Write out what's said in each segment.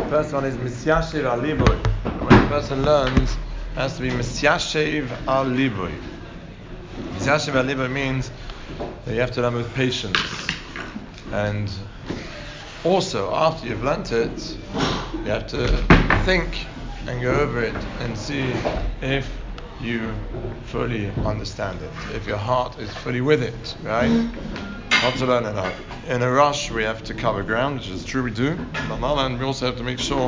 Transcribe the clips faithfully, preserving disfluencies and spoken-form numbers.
First one is Misyashiv al Liboy. When a person learns, it has to be Misyashiv al Liboy. Misyashiv al Liboy means that you have to learn with patience. And also, after you've learnt it, you have to think and go over it and see if you fully understand it, if your heart is fully with it, right? Not to learn it in a rush. We have to cover ground, which is true we do. But on the other hand, we also have to make sure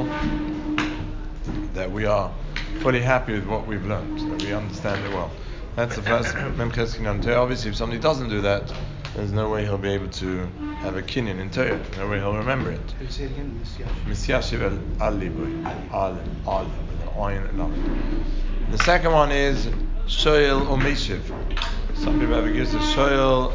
that we are fully happy with what we've learned, that we understand it well. That's the first Memches Kinyan Torah. Obviously, if somebody doesn't do that, there's no way he'll be able to have a kinyan in Torah. No way he'll remember it. Say it again, Misyashiv al Liboy. Al, al, with an ayin and al. The second one is Shoyel or Meshiv. Some people have a guess of Shoyel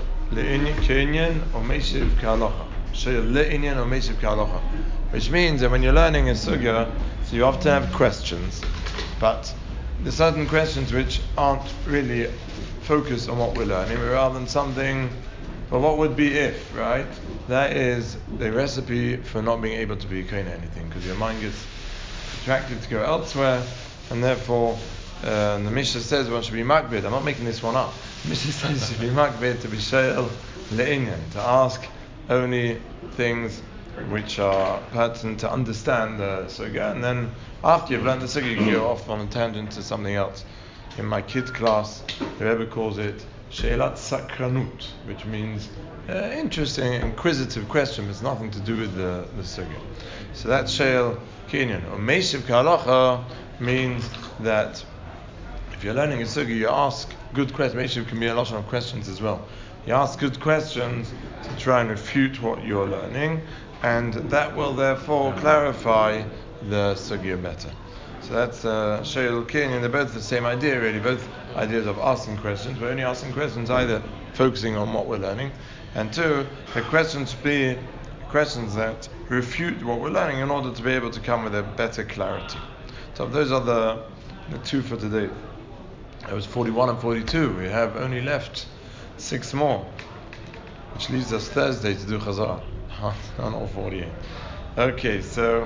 le'inyan or Meshiv ka'alocha. Shoyel le'inyan or Meshiv ka'alocha. Which means that when you're learning a sugya, so you often have questions, but there's certain questions which aren't really focused on what we're learning, but rather than something, well, what would be if, right? That is the recipe for not being able to be kohen anything, because your mind gets attracted to go elsewhere, and therefore uh, the Mishnah says one should be makbid. I'm not making this one up. The Mishnah says you should be makbid to be she'el le'inyan, to ask only things which are pertinent to understand the sugya, and then after you've learned the sugya, you can go off on a tangent to something else. In my kids' class, whoever calls it She'elat Sakranut, which means uh, interesting, inquisitive question, but it's nothing to do with the, the sugya. So that's She'el Kinyan. Or Meshiv Ka'alocha means that if you're learning a sugya, you ask good questions. Meshiv can be a lot of questions as well. You ask good questions to try and refute what you're learning, and that will therefore clarify the sugya better. So that's uh, She'el Kinyan. They're both the same idea, really. Both ideas of asking questions. We're only asking questions either focusing on what we're learning, and two, the questions be questions that refute what we're learning in order to be able to come with a better clarity. So those are the the two for today. It was forty-one and forty-two. We have only left six more, which leaves us Thursday to do Chazar. Not all forty-eight. Okay, so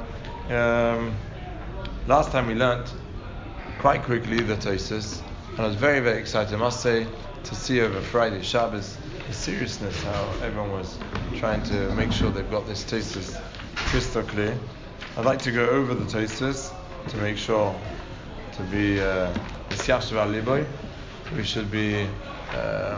um, last time we learnt quite quickly the Tosfos, and I was very, very excited, I must say, to see over Friday, Shabbos, the seriousness, how everyone was trying to make sure they've got this Tosfos crystal clear. I'd like to go over the Tosfos to make sure to be Misyashiv al Liboy. We should be, um,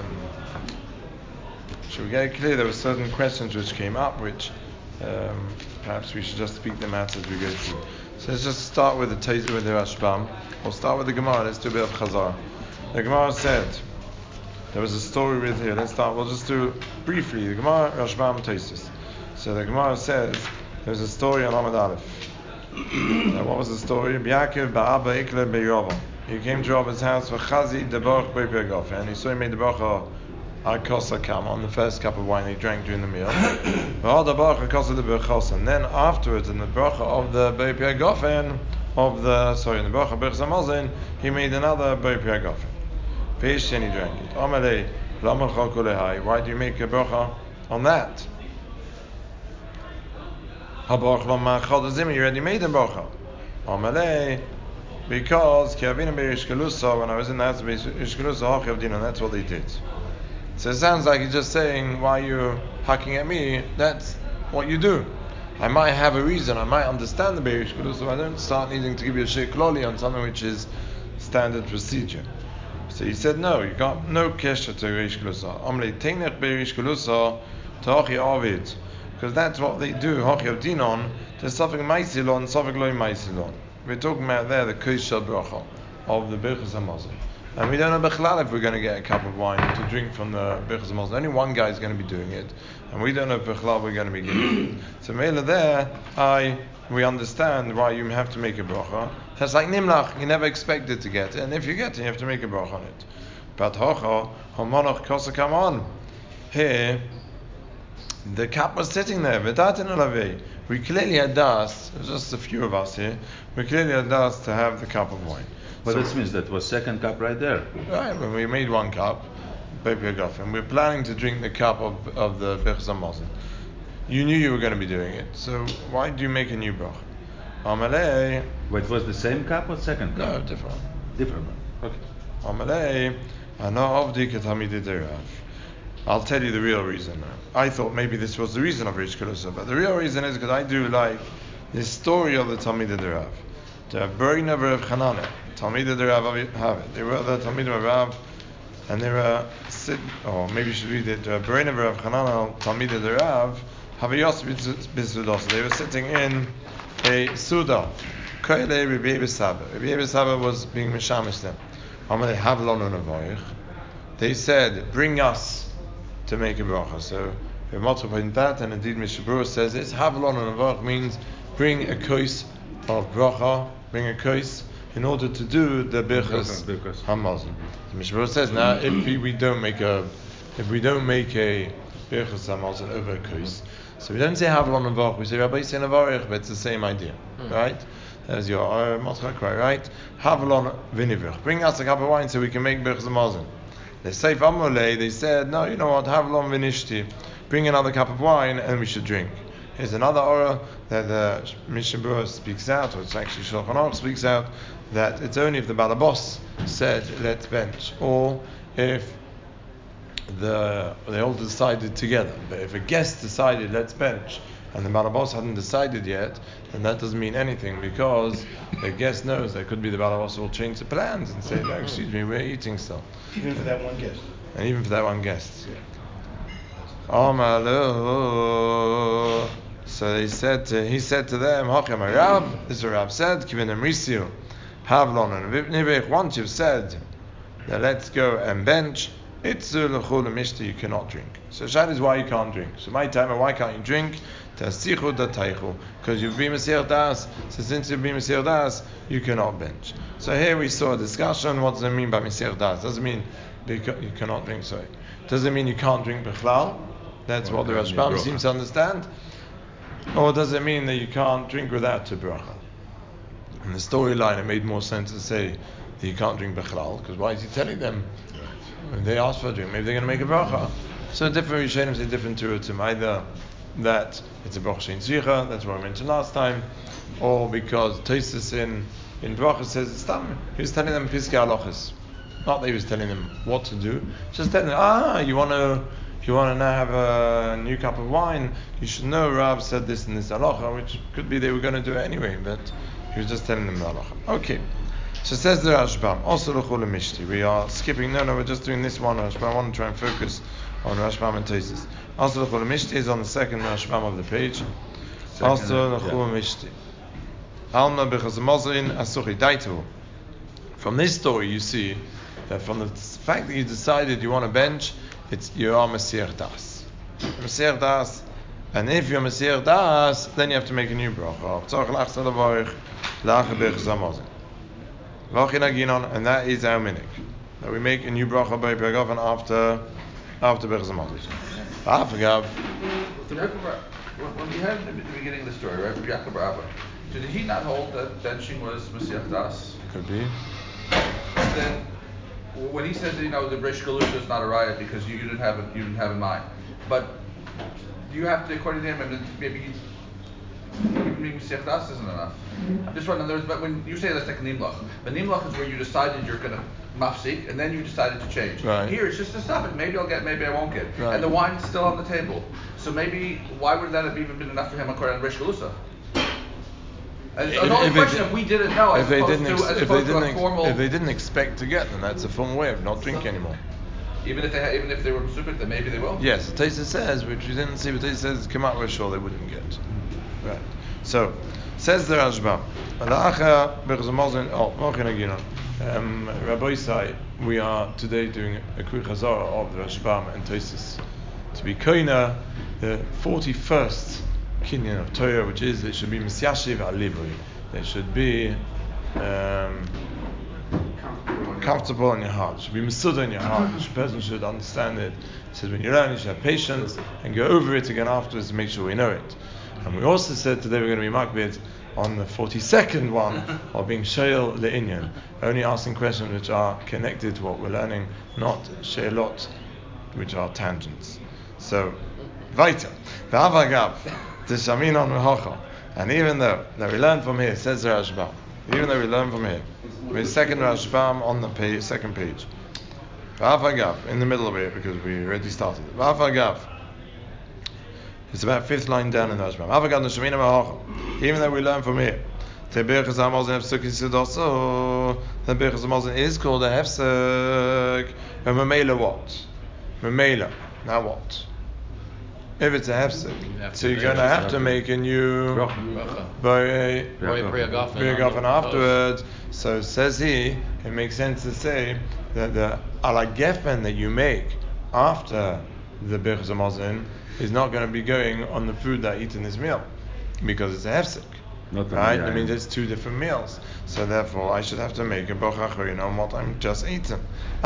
should we get it clear? There were certain questions which came up, which um, perhaps we should just speak them out as we go through. So let's just start with the Tosfos, with the Rashbam. We'll start with the Gemara. Let's do a bit of Chazar. The Gemara said there was a story with here. Let's start. We'll just do briefly the Gemara, Rashbam, Tosfos. So the Gemara says there was a story on Amud Aleph. Now, what was the story? Yaakov ba'aba ikle be'Yova. He came to Rabba's house for Chazi debarach be'Pergof, and he saw him made the bracha al kosa kam on the first cup of wine he drank during the meal. And then afterwards, in the bracha of the be'Pergofen, of the sorry, in the bracha Birchas Hamazon, he made another be'Pergofen. Fish and he drank it. Amalei lamachal kolehai. Why do you make a bracha on that? You already made a bracha. Amalei, because Kiavina be'Ishkelusa, when I was in the house of Ishkelusa, Hachavdina, that's what they did. So it sounds like he's just saying, why are you hacking at me? That's what you do. I might have a reason, I might understand the Be'erish Kelusa, so I don't start needing to give you a Sheikh Loli on something which is standard procedure. So he said, no, you got no kesher to Be'erish Kelusa. Amle teinech Be'erish Kelusa ta'achi avid. Because that's what they do, Hachi Avdinon, to Safek Maisilon, Safek Loi Maisilon. We're talking about there the Kosher Bracha of the Birchas Hamazon. And we don't know Bechlal if we're going to get a cup of wine to drink from the Birchas Hamazon. Only one guy is going to be doing it, and we don't know if Bechlal we're going to be getting it. So Mela there, I we understand why you have to make a bracha. That's like Nimlach, you never expected to get it, and if you get it, you have to make a bracha on it. But Hocha, Homonach Kosa come on. Here, the cup was sitting there, Vedatin Alavei. We clearly had asked, there's just a few of us here, we clearly had asked to have the cup of wine. But So, this means that was second cup right there. right, when we made one cup, and we're planning to drink the cup of, of the Birchas Hamazon. You knew you were going to be doing it, so why do you make a new bracha? Amalei. Wait, it was the same cup or second cup? No, different one. Different one. Okay. Amalei. Ana avdi ketamidei derav. I'll tell you the real reason. I thought maybe this was the reason of Rish Kalusa, but the real reason is because I do like this story of the Talmidei Derav. The Berina of Chanana, Talmidei Derav have it. They were the Talmidei of Rav, and they were sitting, or maybe you should read it. The Berina of Chanana, Talmidei Derav, have a Yos B'Sudos. They were sitting in a Suda. Koyle Rabbi Yehuda Saba. Rabbi Yehuda Saba was being mishamish them. They have lonu navoich. They said, bring us to make a bracha. So we multiply that, and indeed Mishnah Berurah says this. Havlon and Avach means bring a kos of bracha, bring a kos in order to do the birchas hamazon. So Mishnah Berurah says now if we, we don't make a if we don't make a birchas hamazon over a kos, so we don't say havlon and Avach, we say Rabbi Yisrael Avarich, but it's the same idea, hmm. right? As your uh, Motzchak, right? Havlon v'nivrich. Bring us a cup of wine so we can make birchas hamazon. They say Amolei, they said, no, you know what, have lom v'nishti, bring another cup of wine and we should drink. Here's another aura that the Mishnah Berurah speaks out, or it's actually Shulchan Aruch speaks out, that it's only if the Balabos said, let's bench, or if the they all decided together. But if a guest decided, let's bench, and the Balabos hadn't decided yet, then that doesn't mean anything, because the guest knows that could be the Balabos will change the plans and say, no, excuse me, we're eating still. Even for that one guest. And even for that one guest. Yeah. So they said to, he said to them, Hachem Rav, this is what Rav said, Kivin Emrisiu, Havlon and Nivich, once you've said that let's go and bench, Itzu l'chul mishti, you cannot drink. So Shad is why you can't drink. So my time, why can't you drink? Tasichu dataichu, because you've been Mesir Das. So since you've been Mesir Das, you cannot bench. So here we saw a discussion. What does it mean by Mesir Das? Does it mean you cannot drink? Sorry. Does it mean you can't drink Bechlal? That's well, what the Rashbam seems to understand. Or does it mean that you can't drink without a bracha? In the storyline, it made more sense to say that you can't drink Bechlal, because why is he telling them? When they ask for a drink, maybe they're going to make a bracha. So different Rishonim say different Turutim. Either that it's a bracha shein tzricha, that's what I mentioned last time, or because Tosfos in in bracha says it's tam. He was telling them piskei halachos. Not that he was telling them what to do, just telling them, ah, you want to you want to now have a new cup of wine, you should know Rav said this and this halacha, which could be they were going to do it anyway, but he was just telling them the halacha. Okay. So says the Rashbam, also l'chol mishti. We are skipping, no, no, we're just doing this one Rashbam. I want to try and focus on Rashbam and Tosfos. Also l'chol mishti is on the second Rashbam of the page. Also l'chol mishti. Alma b'chaz mazrin asuchi daitu. From this story you see that from the fact that you decided you want to bench, it's you are Mesir Das. Mesir Das. And if you're Mesir Das, then you have to make a new bracha. And that is our minik. That we make a new bracha by Bergavan after after Berchas Hamazon. Afagav. When we had in the beginning of the story, right, Rabbi Yaakov Rabba, so did he not hold that benching was Mesiach Das? Could be. And then when he says that, you know, the Rish Galusa is not a riot because you, you didn't have it, you didn't have in mind, but you have to, according to him, and maybe he, maybe Mesiach Das isn't enough. I'm just wondering, there's, but when you say that's like Nimlach, but Nimlach is where you decided you're going to mafsik, and then you decided to change. Right. Here it's just to stop it. Maybe I'll get, maybe I won't get. Right. And the wine's still on the table. So maybe, why would that have even been enough for him according to Rish Galusa? And it's the only question if we didn't know, as opposed to, as opposed to a formal... If they didn't expect to get, then that's a formal way of not drinking anymore. Even if they ha- even if they were stupid, then maybe they will? Yes, the Tosfos says, which we didn't see, but Tosfos says, come out, we're sure they wouldn't get. Right. So, says the Rashbam, um, Rabbi Isai, we are today doing a quick Chazara of the Rashbam and Tosfos to be koina the forty-first kinyan of Torah, which is it should be Misyashiv al-Livri. They should be um, comfortable in your heart. It should be Mesuda in your heart. The person should understand it. It says when you learn, you should have patience and go over it again afterwards to make sure we know it. And we also said today we're going to be makbid on the forty-second one of being sheil le'inyan, only asking questions which are connected to what we're learning, not sheilot, which are tangents. So, weiter. V'avagav, t'shaminon v'hocha. And even though, that we learn from here, says the Rashbam, even though we learn from here, the second Rashbam on the page, second page, V'afagav, in the middle of it, because we already started it. V'afagav, it's about fifth line down in the Rashbam. V'afagav n'shemina ma'acham, even though we learn from here, the Birchas HaMazon Hefsek Yisudaso, the Birchas HaMazon is called a Hefsek, and Mamela what? Mamela, now what? If it's a hefsek, so you're going to have to make a new Briagafen afterwards. So says he, it makes sense to say that the alagefen that you make after the Birchas Hamazon is not going to be going on the food that I eat in this meal, because it's a hefsek. Not right? I mean, there's two different meals, so therefore I should have to make a bracha acharina on what I'm just eating.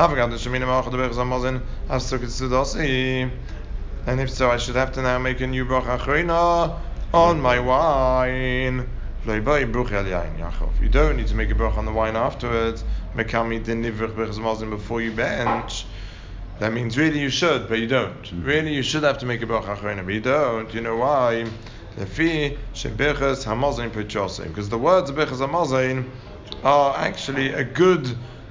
And if so, I should have to now make a new bracha acharina on my wine. You don't need to make a bracha on the wine afterwards. Before you bench. That means really you should, but you don't. Really you should have to make a bracha acharina, but you don't. You know why? Because the words of Birchas Hamazon are actually a good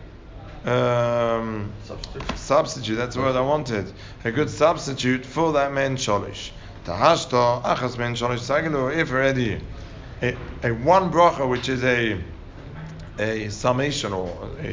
um, substitute. substitute. That's the word I wanted. A good substitute for that men sholish. Tahashta achas men sholish sagelu. If already a, a one bracha, which is a a summation or a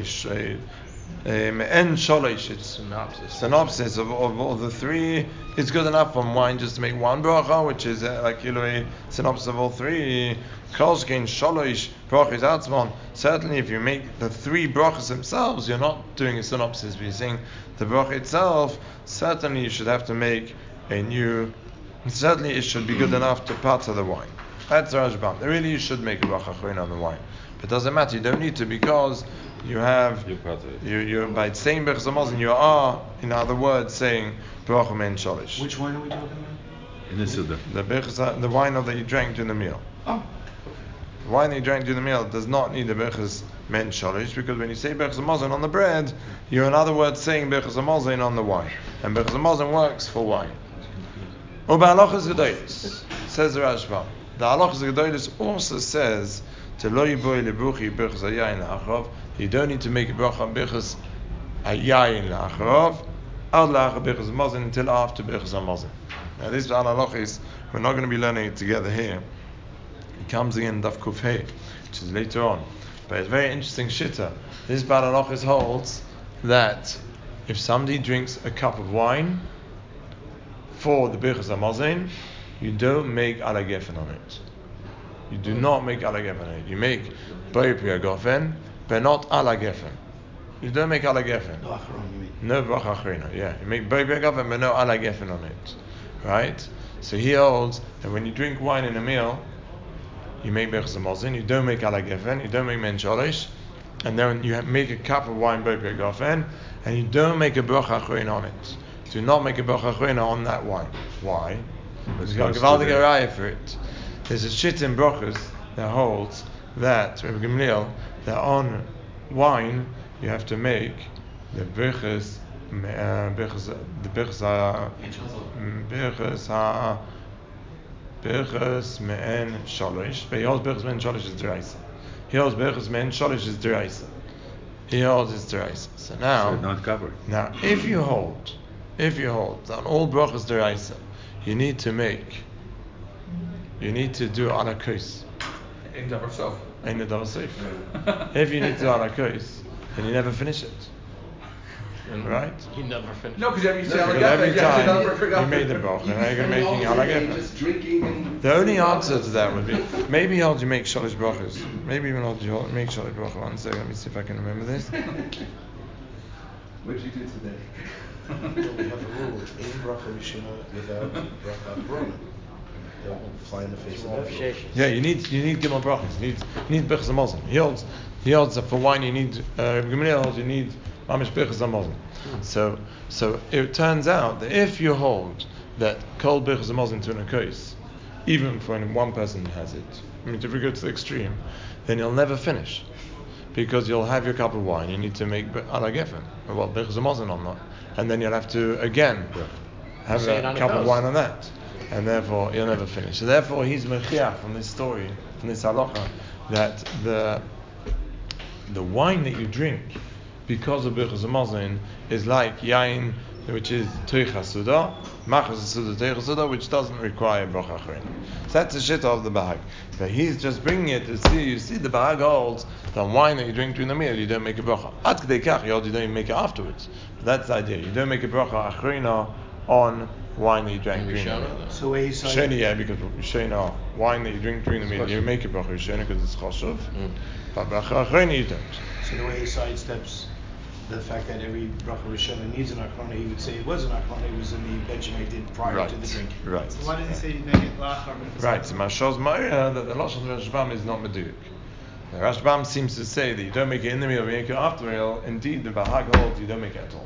en sholish, it's synopsis, synopsis of, of all the three. It's good enough from wine just to make one bracha, which is uh, like you know a synopsis of all three. Kolshkein sholish brachas atzmon. Certainly, if you make the three brachas themselves, you're not doing a synopsis, but you're saying the bracha itself. Certainly, you should have to make a new. Certainly, it should be good enough to part of the wine. That's Rashbam. Really, you should make a bracha acharina on the wine, but it doesn't matter. You don't need to, because you have you you by saying Birchas Hamazon, you are, in other words, saying bracha men sholish. Which wine are we talking about? In the Suda. The Birchas, the wine that you drank during the meal. Oh. The wine that you drank during the meal does not need the Birchas men sholish, because when you say Birchas Hamazon on the bread, you're in other words saying Birchas Hamazon on the wine, and Birchas Hamazon works for wine. Uba halachas gedolos, says the Rashbam. The halachas gedolos also says to lo yiboy lebruchi Birchas hayayin la'acharav. You don't need to make a bracha on Birchas hayayin la'acharav ad la'achar Birchas Hamazon until after Birchas Hamazon. Now this halachas, we're not going to be learning it together here. It comes again in Daf Kuf Hey, which is later on. But it's a very interesting shitta. This Baal Halachos holds that if somebody drinks a cup of wine for the Birchas Hamazon, you don't make alagefen on it. You do not make alagefen on it. You make Boi Priagofen, but not alagefen. You don't make alagefen. No acharon, you mean? No bracha acharina, yeah. You make Boi Priagofen, but no alagefen on it. Right? So he holds that when you drink wine in a meal, you make Birchas Hamazon, you don't make alagefen, you don't make men sholish, and then you make a cup of wine Boi Priagofen, and you don't make a bracha acharina on it. Do not make a bracha acharina on that wine. Why? Because you've got a Gevaldig Araya for it. There's a shit in brachas that holds that Rabbi Gamliel, that on wine you have to make the birchas, uh, birchas, the birchas, uh, birchas, ha, birchas me'en sholish. But he holds birchas me'en sholish is deraisa. He holds birchas me'en sholish is deraisa. He holds it's deraisa. So now, so not covered. Now, if you hold, if you hold that on all brachas deraisa, you need to make. You need to do ala kos. In davar sof. In the davar sof. If you need to do ala kos, then you never finish it. Right? You never finish. No, because every, no, every time you made the bracha, and now you're making ala gefen. The only answer to that would be maybe he holds you make shalish brachas. Maybe even holds you make shalish bracha. One second, let me see if I can remember this. What did you do today? We have a rule: in bracha rishona without bracha acharona. They'll fly in the face of everyone. Yeah, you need you need gimel brachas. You need you need Birchas Hamazon. He holds he holds that for wine you need uh Gamliel holds you need mamish Birchas Hamazon. So so it turns out that if you hold that kol Birchas Hamazon to an akos, even when one person has it, I mean if we go to the extreme, then you'll never finish, because you'll have your cup of wine. You need to make ala gefen, well Birchas Hamazon on that, and then you'll have to again have a cup of wine on that. and therefore he'll never finish. So therefore he's mechiach from this story, from this halacha, that the the wine that you drink because of Birchas Hamazon is like yain, which is Teicha Suda, Machas Suda, Teicha Suda, which doesn't require Bracha Achrein. So that's the shit of the Bahag. But he's just bringing it to see, you see the Bahag holds the wine that you drink during the meal, you don't make a Bracha. Ad K'dei Kach, you don't even make it afterwards. But that's the idea. You don't make a Bracha Achreina on wine that you drank during the meal. So where he's Sheni, yeah, because Shena, wine that you drink during the meal, you make a Bracha Sheni because it's Choshev. Mm. But Bracha Achreina you don't. So the way he sidesteps the fact that every bracha rishona needs an achrona, he would say it was an achrona, it was in the benching I did prior right. to the drink. Right. So why does he say you make it lachar? Right. So Mashos Ma'ira that the Lashon of Rashbam is not meduyik. The Rashbam seems to say that you don't make it in the meal, you make it after the meal. Indeed, the Bahag holds you don't make it at all.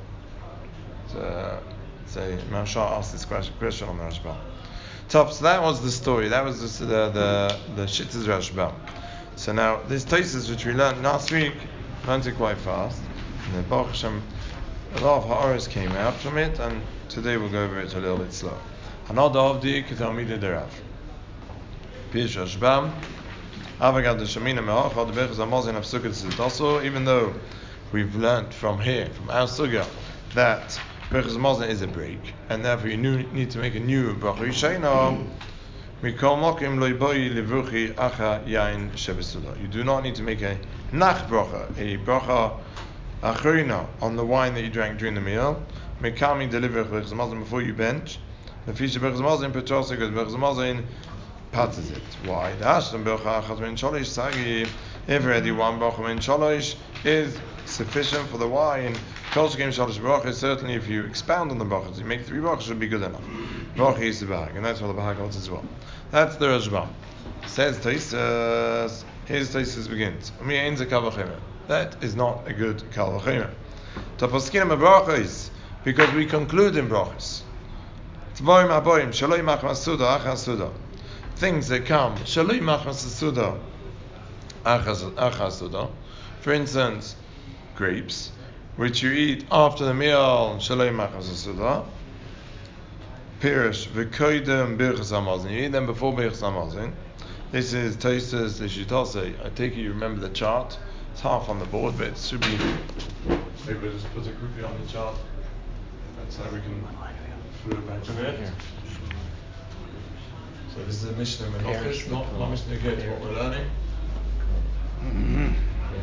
So, say Mashal asked this question, question on the Rashbam. Top. So that was the story. That was the the the, the Shittas Rashbam. So now this Tosfos which we learned last week, learned it quite fast. And the Baruch Hashem, a lot of ha'aros came out from it, and today we'll go over it a little bit slow. Hanad Avdi Ketalmidei Derav. Pirush Rashbam. Avagad Shemina Me'achad Birchas Hamazon of Sukkot Tzitaso. Even though we've learnt from here, from our sugya, that Birchas Hamazon is a break, and therefore you need to make a new bracha Yishena. Mikol Mokim Lo Yiboi Livruchi Acha Yain Shebesuda. You do not need to make a nach bracha, a bracha Achreina on the wine that you drank during the meal. Mekami deliver Birchas Hamazon before you bench. The fish of Birchas Hamazon Petrosa because Birchas Hamazon patters it. Why? The Ashtam Bircha Achas Min Sholish Sagi. If already one bracha Min Sholish is sufficient for the wine. Kol Shekim Sholish bracha. Certainly, if you expound on the brachas, you make three brachas, should be good enough. Bracha is the Bahag, and that's what the Bahag holds as well. That's the Rashbam. Says Tosfos. Here's Tosfos begins. Mi ein ze kal v'chomer. That is not a good kal v'chomer. Taposkim brachos because we conclude in brachos. Tvoim aboim shaloi machmas suda achas suda. Things that come shaloi machmas suda achas achas suda. For instance, grapes, which you eat after the meal shaloi machmas suda. Pirush v'koydem birchas hamazon. You eat them before birchas hamazon. This is Tosfos the Shitase. I take it you remember the chart. It's half on the board, but it should be. Maybe we'll just put a groupie on the chart. That's how we can put it back to it. So this is a Mishnah Menachos, not not Mishnah Get. What we're learning. Mm-hmm.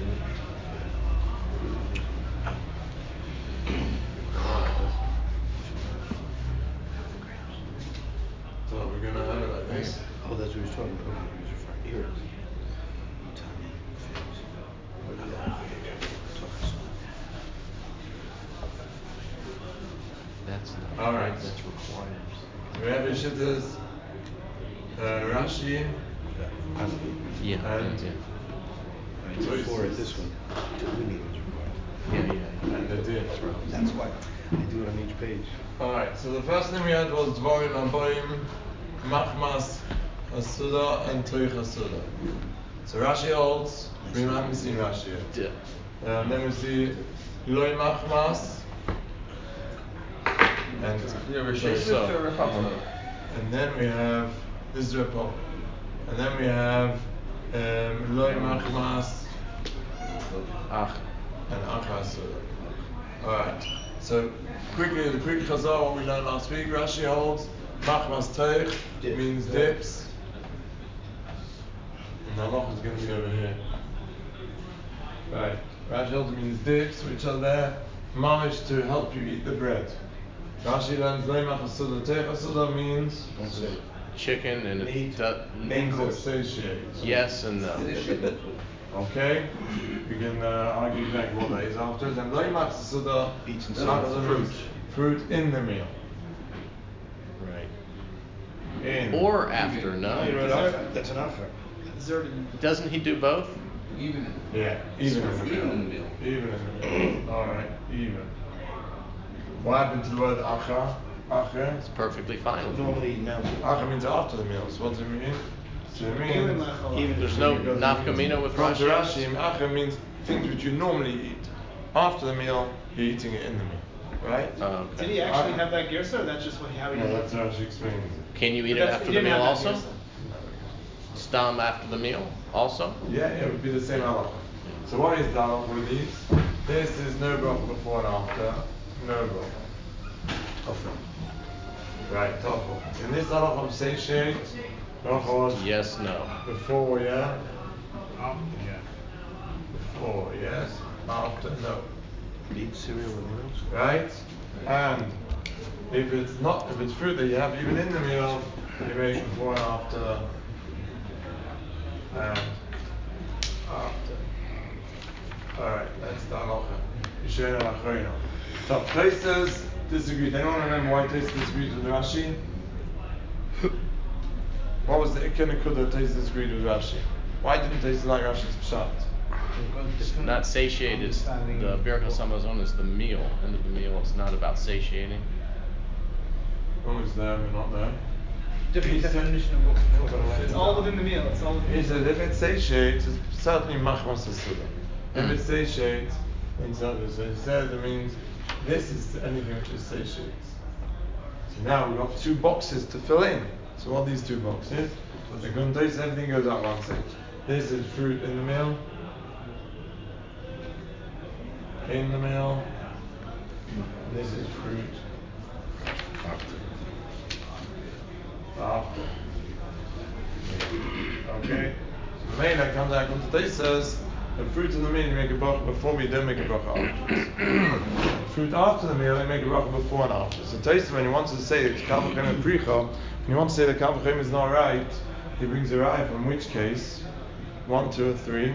So we're gonna have it like this. Oh, that's what he's talking about. Okay, he's referring to ears. That's not all right. That's required. So we have Yeshittas, uh, Rashi, yeah, and yeah. Right, before it, this one, Talmidei was required. Yeah, yeah, yeah. and the Din. That's why they do it on each page. Alright, so the first thing we had was Dvorim Aboim, Machmas, Hasuda, and Toich Hasuda. So Rashi holds, we haven't seen Rashi yet. Yeah. Um, then we see Loi Machmas, and Yeah, Rishi so- is so- the Rapapa. and then we have, this is Rapapa. And then we have um, Loi Machmas, Ach. and Ach Hasuda. Alright. So quickly, the quick chazar, what we learned last week, Rashi holds machmas teich Dip. means dips. And the halach is going to be over here. Right. Rashi holds means dips, which are there, mamish to help you eat the bread. Rashi learns lo machmas suda teich suda means Chicken and Meat. it does, means it satiates. yes and no. Okay, we can uh, argue exactly what that is afterwards. And lo machmas suda Beets and suda fruit. means fruit in the meal. Right. In. Or after, no? You know what achar? That's an achar. Doesn't he do both? Even in Yeah, even in the meal. Even in the meal. Even in the meal. Alright, even. What happened to the word acha? Acha? It's perfectly fine. Normally now. Acha means after the meal. So what does it mean? So it means Even There's no because it nafkamina means- with from Rashi? Rashi, acha means things which you normally eat. After the meal, you're eating it in the meal. right? Oh, Did okay. he actually have that girsa, or that's just what, how he No, did that's it? how she explains it. Can you eat But it that's- after he the didn't meal have that also? girsa. Stam after the meal also? Yeah, it would be the same halacha. So what is the halacha with these? This is no bracha before and after. No bracha. Right, tough. In this halacha of satiate, bracha was Yes, no. before, yeah? After, yeah. Before, yes. After, no. Eat cereal with milk. Right? And if it's not, if it's fruit that you have even in the meal, you make before and after. And after. Alright, that's the halacha. Yishena Lachreina. So, Tosfos disagreed. Anyone remember why Tosfos disagreed with Rashi? What was the Ikka Nekuda Tosfos disagreed with Rashi? Why didn't Tosfos like Rashi's Pshat? Not satiate is the Birchas Hamazon is the meal. End of the meal. It's not about satiating. One was there, but not there. Different He said- definition of what, what it's all within the meal. It's all within He the said meal. if it satiates, it's certainly machmas hasuda. If Mm. it satiates, means others. So he said it means this is anything which is satiates. So now we've got two boxes to fill in. So what are these two boxes? The contains everything goes out one side. This is fruit in the meal. In the meal. This is fruit. After. After. Okay. So the main that comes out from the says the fruit in the meal you make a bracha before, but you don't make a bracha afterwards. Fruit after the meal you make a bracha before and after. So Tosfos, when he wants to say it's kavachem and pricha, when he wants to say that kavachem is not right, he brings a raya from which case? One, two, or three.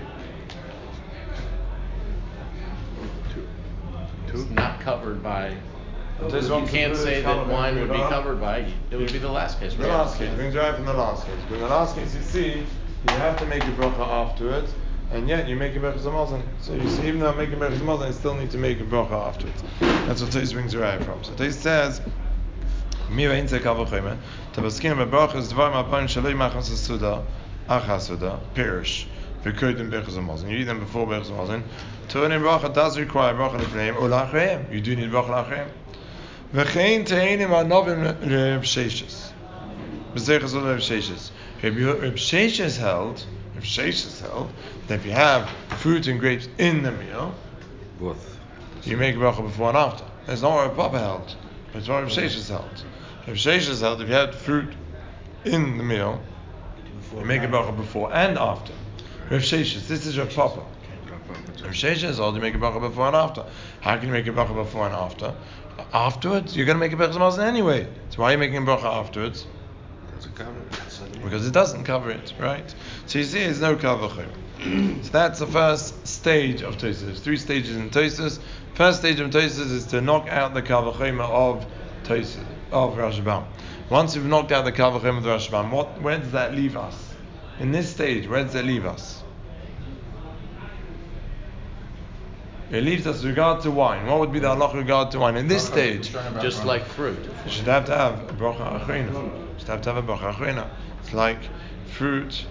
It's not covered by. Tosfos You wants to can't put say his that kavachem wine would be riba. covered by it. It would be the last case. The right? last case, brings right from the last case. But in the last case, you see, you have to make a bracha afterwards, and yet you make a bracha zamazon. So you see, even though I'm making bracha zamazon, I still need to make a bracha afterwards. That's what Tosfos brings right from. So Tosfos says, "Mira inze kavachayme, tabaskin bebrachas dvar ma'apayim shaloi machas hasuda, ach hasuda, perish." V'kodim bracha zamazon. You eat them before bracha zamazon. Turning bracha does require bracha lefneim or la'achreim. You do need bracha la'achreim. V'chein te'enim ha'novim le'Reb Sheshes. B'zeichas of Reb Sheshes. Reb Sheshes held, Reb Sheshes held that if you have fruit and grapes in the meal, Both. you make bracha before and after. That's not what Reb Papa held, but it's what Reb Sheshes held. Reb Sheshes held if you had fruit in the meal, you make a bracha before and after. Reb Sheshes, this is Reb Papa. Reb Sheshes held you make a bracha before and after. How can you make a bracha before and after? Afterwards, you're going to make a bracha zamazon anyway. So why are you making a bracha afterwards? Because it doesn't cover it, right? So you see, there's no kavachim. So that's the first stage of Tosfos. There's three stages in Tosfos. First stage of Tosfos is to knock out the kavachim of Tosfos, of Rashbam. Once you've knocked out the kavachim of the Rashbam, what, where does that leave us? In this stage, where does that leave us? It leaves us regard to wine. What would be the halacha regard to wine in this stage? Just like fruit. You should have to have a bracha achrina. You should have to have a bracha achrina. It's like fruit.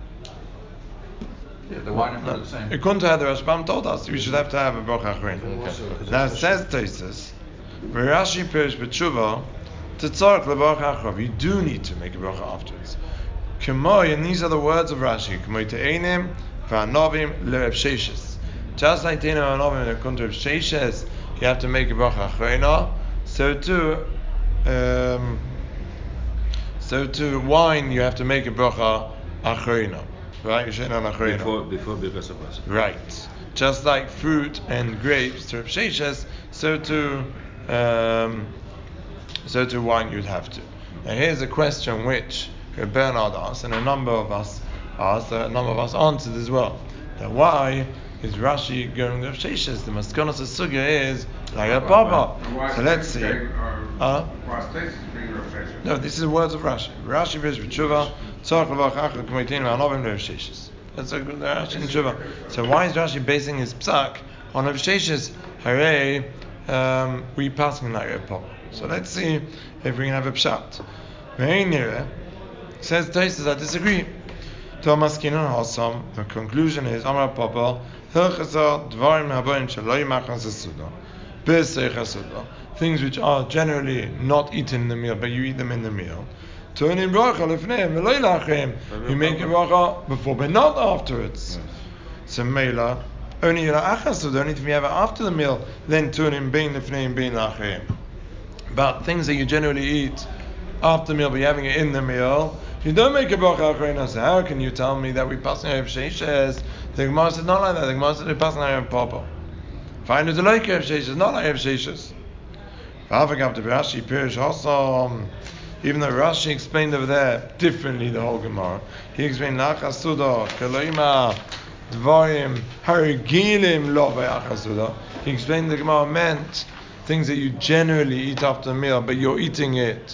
Yeah, the wine and fruit No, are the same. according to how the Rashbam told us, we should have to have a bracha achrina. Okay. Now it says Tosfos, Rashi perish b'tshuva tetzarich lebracha achrav. You do need to make a bracha afterwards. K'moi, and these are the words of Rashi. K'moi te'enim v'anovim le'Reb Sheshes. Just like te'enim v'anovim according to Reb Sheshes, you have to make a bracha achrina. So too, um, so too wine you have to make a bracha achrina. Right? You shouldn't have achrina. Before before Birchas Hamazon. Right. Just like fruit and grapes to Reb Sheshes, so to um, so to wine you'd have to. Now here's a question which Reb Bernard asked, and a number of us asked, a number of us answered as well. That why is Rashi going to Reb Sheshes? The Maskonos Sugya is like a Papa. So let's see. Uh, no, this is the words of Rashi. Rashi says B'tshuva tzarich levach achad k'moitein v'anovim le'Reb Sheshes. That's a good Rashi in Tshuva. So why is Rashi basing his psak on Reb Sheshes? Hooray, um, we passing like a pop. So let's see if we can have a pshat. Ve'einire says Tosfos, I disagree. Thomas Kinan Hasam. The conclusion is Amar Papa Hilchasa Dvarim Habayim Shaloi Machas Esuda B'Seicha Suda, things which are generally not eaten in the meal, but you eat them in the meal. Turn in bracha lefneim v'lo lachem. You make a bracha before, but not afterwards. So meila only la'achas Suda, only if you have it after the meal, then turn in bein lefneim bein lachem. But things that you generally eat after the meal, but you're having it in the meal, you don't make a bracha achrona. So how can you tell me that we pass on Erev Sheishes? The Gemara said not like that. The Gemara said we pass on Erev Papa. Find it like Erev Sheishes, not like Erev Sheishes. V'avagav to Rashi Pirish Hasam. Even though Rashi explained over there differently the whole Gemara, he explained Lachas Suda Kaloima Dvarim Harigilim Lo V'Achas Suda. He explained the Gemara meant things that you generally eat after the meal, but you're eating it.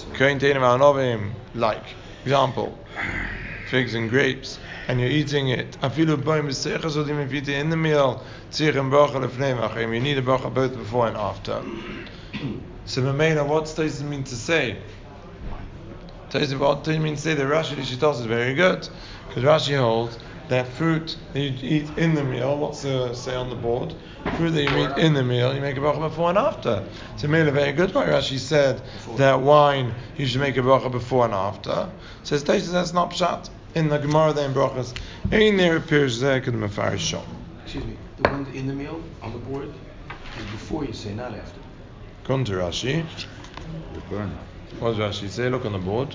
Like, example, figs and grapes, and you're eating it. If you eat it in the meal, you need a bracha both before and after. So, Mamela, what's Taisus mean to say? Taisus, what Taisus mean to say? The Rashi Lishitos is very good, because Rashi holds that fruit that you eat in the meal, what's the say on the board? Fruit that you eat in the meal, you make a bracha before and after. So Mela, very good why Rashi said that wine you should make a bracha before and after. Says Taisus that's not pshat. In the Gemara there in brachas, ain't there appears there could mafarish shop. Excuse me, the one in the meal on the board is before you say, not after. Come to Rashi. What does Rashi say? Look on the board.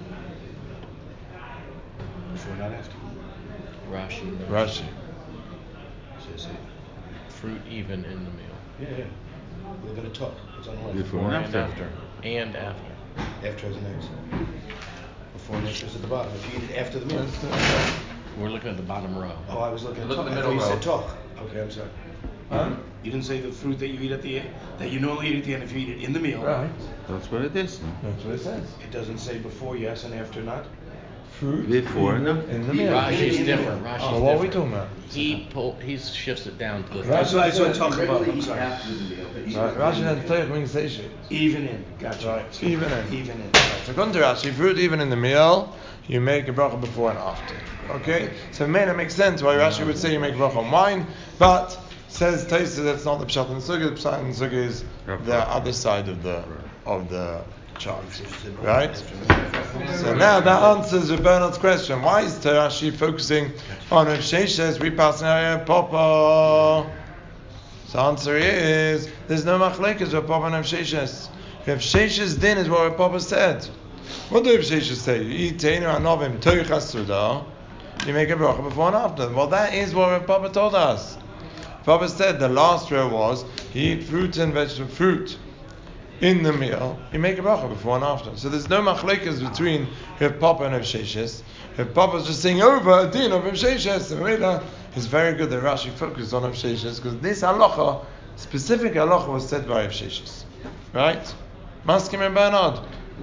Before, not after. Rashi. Rashi. Says it. Fruit even in the meal. Yeah, yeah. We're going to talk. It's on what? Before Before and and after. after. And after. After has an X. Before and after is at the bottom. If you eat it after the meal. We're looking at the bottom row. Oh, I was looking at Look talk. at the I thought middle you row. said talk. Okay, I'm sorry. Huh? You didn't say the fruit that you eat at the end, that you normally eat at the end if you eat it in the meal. Right. That's what it is. No? That's what it says. It doesn't say before yes and after not. Fruit Before and even after. in the meal. Rashi's different. Rashi's Oh, what are we different. talking about? He pull, he shifts it down to the Rashi So I saw said- talk about. I'm sorry. Right, Rashi then Teich means satiate. Even in. Gotcha. Right, even in. Even in. So according to Rashi, fruit even in the meal, you make a bracha before and after. Okay? So man, it makes sense why Rashi would say you make a bracha on wine, but says Taisa that's not the pshat in the sukkah. The pshat in the sukkah is the other side of the of the chart. Right? So now that answers Bernard's question. Why is Rashi focusing on Rav Sheshes? We pass now Papa. So the answer is there's no machlekes Rav Papa and Rav Sheshes. Rav Sheshes din is what Rav Papa said. What do Rav Sheshes say? You eat teinu anovim toichas suda. You make a bracha before and after. Well, that is what Rav Papa told us. Papa said the last row was you eat fruit and vegetable fruit in the meal. You make a bracha before and after. So there's no machlekes between Rav Papa and Rav Sheshes. Rav Papa is just saying over a din of Rav Sheshes. And Reda is very good that Rashi focused on Rav Sheshes because this halacha, specific halacha, was said by Rav Sheshes. Right? Maskim and Bernard.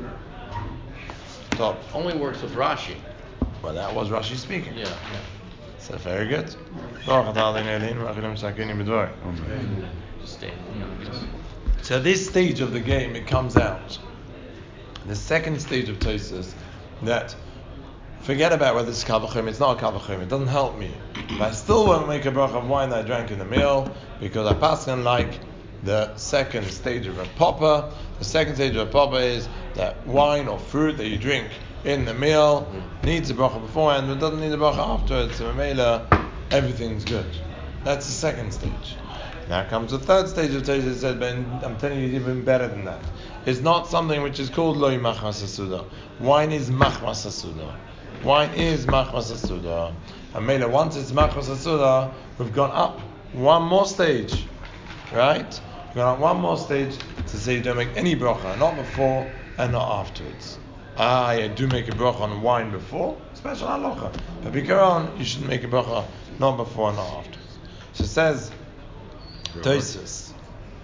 Top. Only works with Rashi. Well, that was Rashi speaking. Yeah. So very good. Baruch atah Adonai Eloheinu, Baruch Hashem Sakini B'dvar. Amen. Just stay in the meal. So this stage of the game, it comes out. The second stage of Tosfos, that forget about whether it's kavachim, it's not a kavachim, it doesn't help me. But I still won't make a bracha of wine that I drank in the meal, because I pass on like the second stage of a papa. The second stage of a papa is that wine or fruit that you drink in the meal needs a bracha beforehand, but doesn't need a bracha afterwards. So Mamela, everything's good. That's the second stage. Now comes the third stage of Tosfos. Said, but I'm telling you, it's even better than that. It's not something which is called loy machmas asuda. Wine is machmas asuda. Wine is machmas asuda. And Mela, once it's machmas asuda, we've gone up one more stage, right? We've gone up one more stage to say you don't make any bracha, not before and not afterwards. Ah, I do make a bracha on wine before, special halacha. But bikaron, you shouldn't make a bracha not before and not afterwards. So it says Tosfos,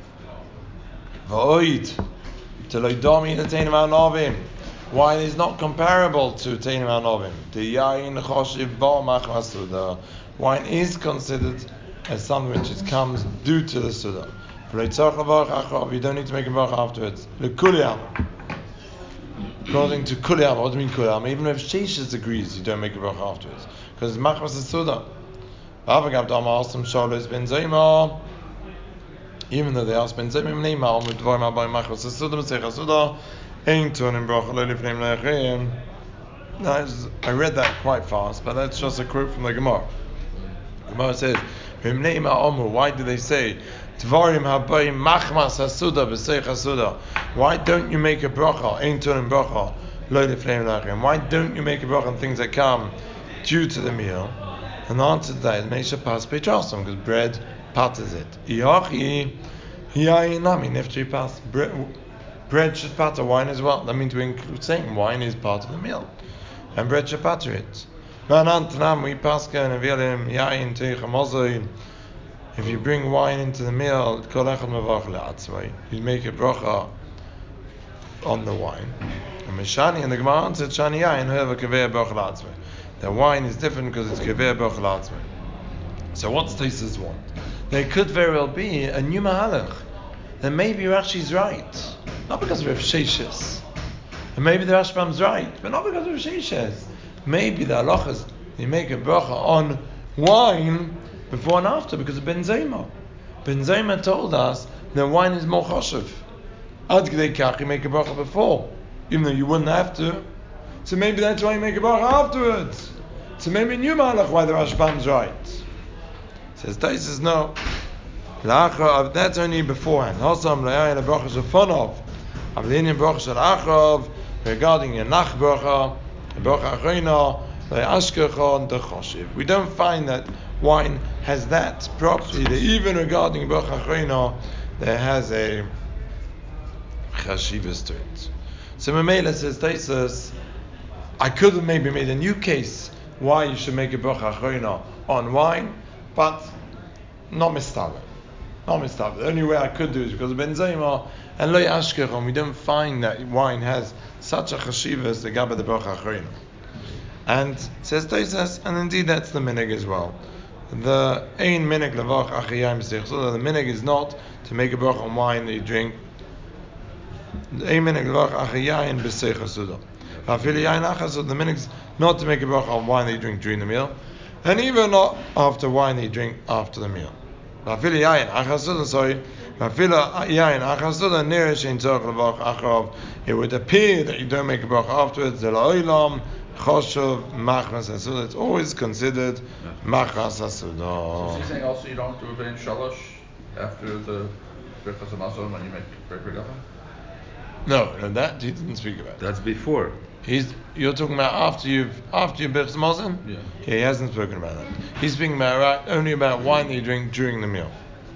V'oid Teloidami Teinu Anovim. Wine is not comparable to Teinu Anovim. The yain choshiv ba machmas suda. Wine is considered as something which is, comes due to the suda. You don't need to make a bracha afterwards. L'kuliyam. According to kuliyam, what do you mean kuliyam? Even if Sheshes agrees, you don't make a bracha afterwards because it's machmas suda. Avagav dama asam shalos ben zayma. even though they ask Ben Zemim Neima, Omid Dvar Ma Bay Machos Suda Masech Suda, Ein Tunim Bracha Lo Lifnei Lechem. I read that quite fast, but that's just a quote from the Gemara. The Gemara says, Vim Neima Omu, why do they say Dvarim Habay Machmas Hasuda B'Seich Hasuda? Why don't you make a bracha, Ein Tunim Bracha Lo Lifnei Lechem? Why don't you make a bracha on things that come due to the meal? And the answer to that is Meisha Pas Peitrasam, because bread patters it. Iachi Hiyainami Neftri Pas. Bread should patter wine as well. That means we're saying wine is part of the meal. And bread should patter it. If you bring wine into the meal, you make a bracha on the wine. And Mishani and the Gemara answered Shani Yain have a kaveh bracha la'atzmai. The wine is different because it's kaveh bracha la'atzmai. So what's Tosfos want? There could very well be a new mahalach. Then maybe Rashi's right, not because of Rav Sheshes, and maybe the Rashbam's right, but not because of Rav Sheshes. Maybe the halachas you make a bracha on wine before and after because of Ben Zoma. Ben Zoma told us that wine is more choshev. Ad Gdei Kach, you make a bracha before, even though you wouldn't have to. So maybe that's why you make a bracha afterwards. So maybe new malach why the Rashbam's right. Says Tosfos no. That's only beforehand. Hosam le'ayin a bracha shefonov. Avlinin bracha shel achrav regarding a nach bracha, a bracha achreina le'ashkecha and dechoshiv. We don't find that wine has that property. That even regarding bracha achreina, there has a chashivas to it. So Mamela says Tosfos, I could have maybe made a new case why you should make a bracha achreina on wine, but not mistaken. Not mistaken. The only way I could do is because of Ben Zoma and Lo Yashkechon. We don't find that wine has such a chashiva as the Gabba the Bracha Achreina. And says Tosfos, and indeed that's the minig as well. The ein minig levach achiyayim b'seich suda. The minig is not to make a bracha on wine that you drink. The ein minig levach achiyayim b'seich suda. V'afili yayin achas. The minig is not to make a bracha on wine that you drink during the meal, and even not after wine that you drink after the meal. V'afili yayin achas suda. Sorry. V'afili yayin achas suda. Near shein tzorach levach acharav. It would appear that you don't make a bracha afterwards. Zeh la'olam. Choshev machmas hasuda. It's always considered machmas hasuda. So is he saying also you don't do a ben shalosh after the birchas hamazon when you make bread for Gavin? No, no, that he didn't speak about. That's before. He's you're talking about after you've after your birchas hamazon. Yeah. yeah, he hasn't spoken about that. He's speaking about right, only about wine that you drink during the meal.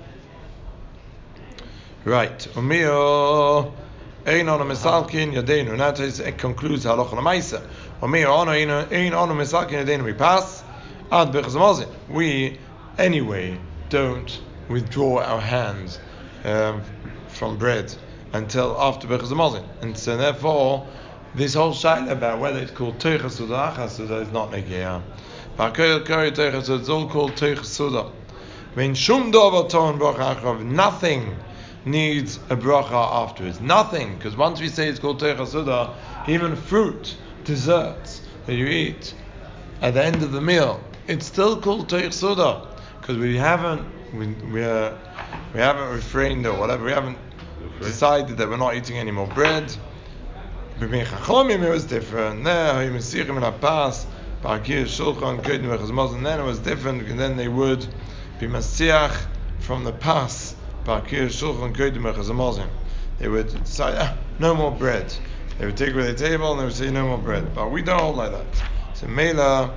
Right, umio. Ein ono misalkin yadeinu. Now it concludes halacha l'maisa. Umio ono ein ono misalkin yadeinu. We pass ad birchas hamazon. We anyway don't withdraw our hands um, from bread until after birchas hamazon, and so therefore this whole shaila about whether it's called teichas suda or achas suda is not negiyah. V'akoyel kari teichas suda, it's all called teichas suda. When shum davar tohen bracha achrav, nothing needs a bracha afterwards. Nothing, because once we say it's called teichas suda, even fruit, desserts that you eat at the end of the meal, it's still called teichas suda because we haven't we we, uh, we haven't refrained or whatever. We haven't decided that we're not eating any more bread. B'mei Chachamim it was different. There, you mesichim in a pass, ba'akir shulchan kodim birchas hamazon. Then it was different because then they would be masiach from the pass. Ba'akir shulchan kodim birchas hamazon. They would decide ah, no more bread. They would take away the table and they would say no more bread. But we don't hold like that. So Mela.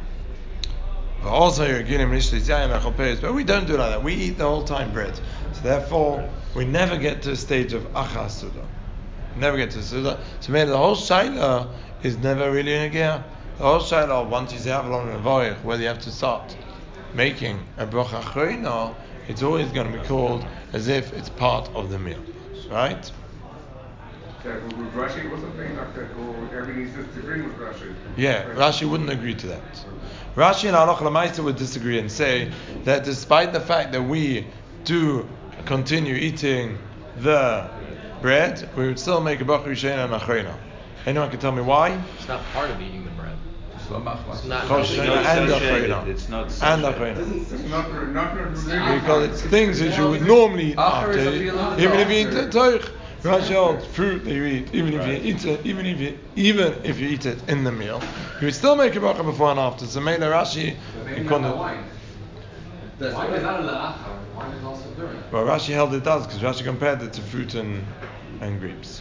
But we don't do like that. We eat the whole time bread. So therefore, we never get to a stage of achas suda. Never get to suda. So maybe the whole shaila is never really in a gear. The whole shaila, once you say avalon and avoich, whether you have to start making a bracha achreina, it's always going to be called as if it's part of the meal. Right? Rashi was something like that, or everybody's disagreeing with Rashi. Yeah, Rashi wouldn't agree to that. Rashi and Halacha L'Maisa would disagree and say that despite the fact that we do continue eating the bread, we would still make a bracha rishona and achreina. Anyone can tell me why? It's not part of eating the bread. So machmas. It's not Choshen It's not and associated, Achreina. it's not And associated. Achreina. It's not for, not for religion. Because it's things that you would normally eat After after, is a feeling even if you after. eat it toich. Rashi holds fruit that you eat, even if Right. you eat it, even if you even if you eat it in the meal, you would still make a bracha before and after. So Mela Rashi, you couldn't. Wine is not a la'achar. Wine is also during. Well, Rashi held it does because Rashi compared it to fruit and and grapes.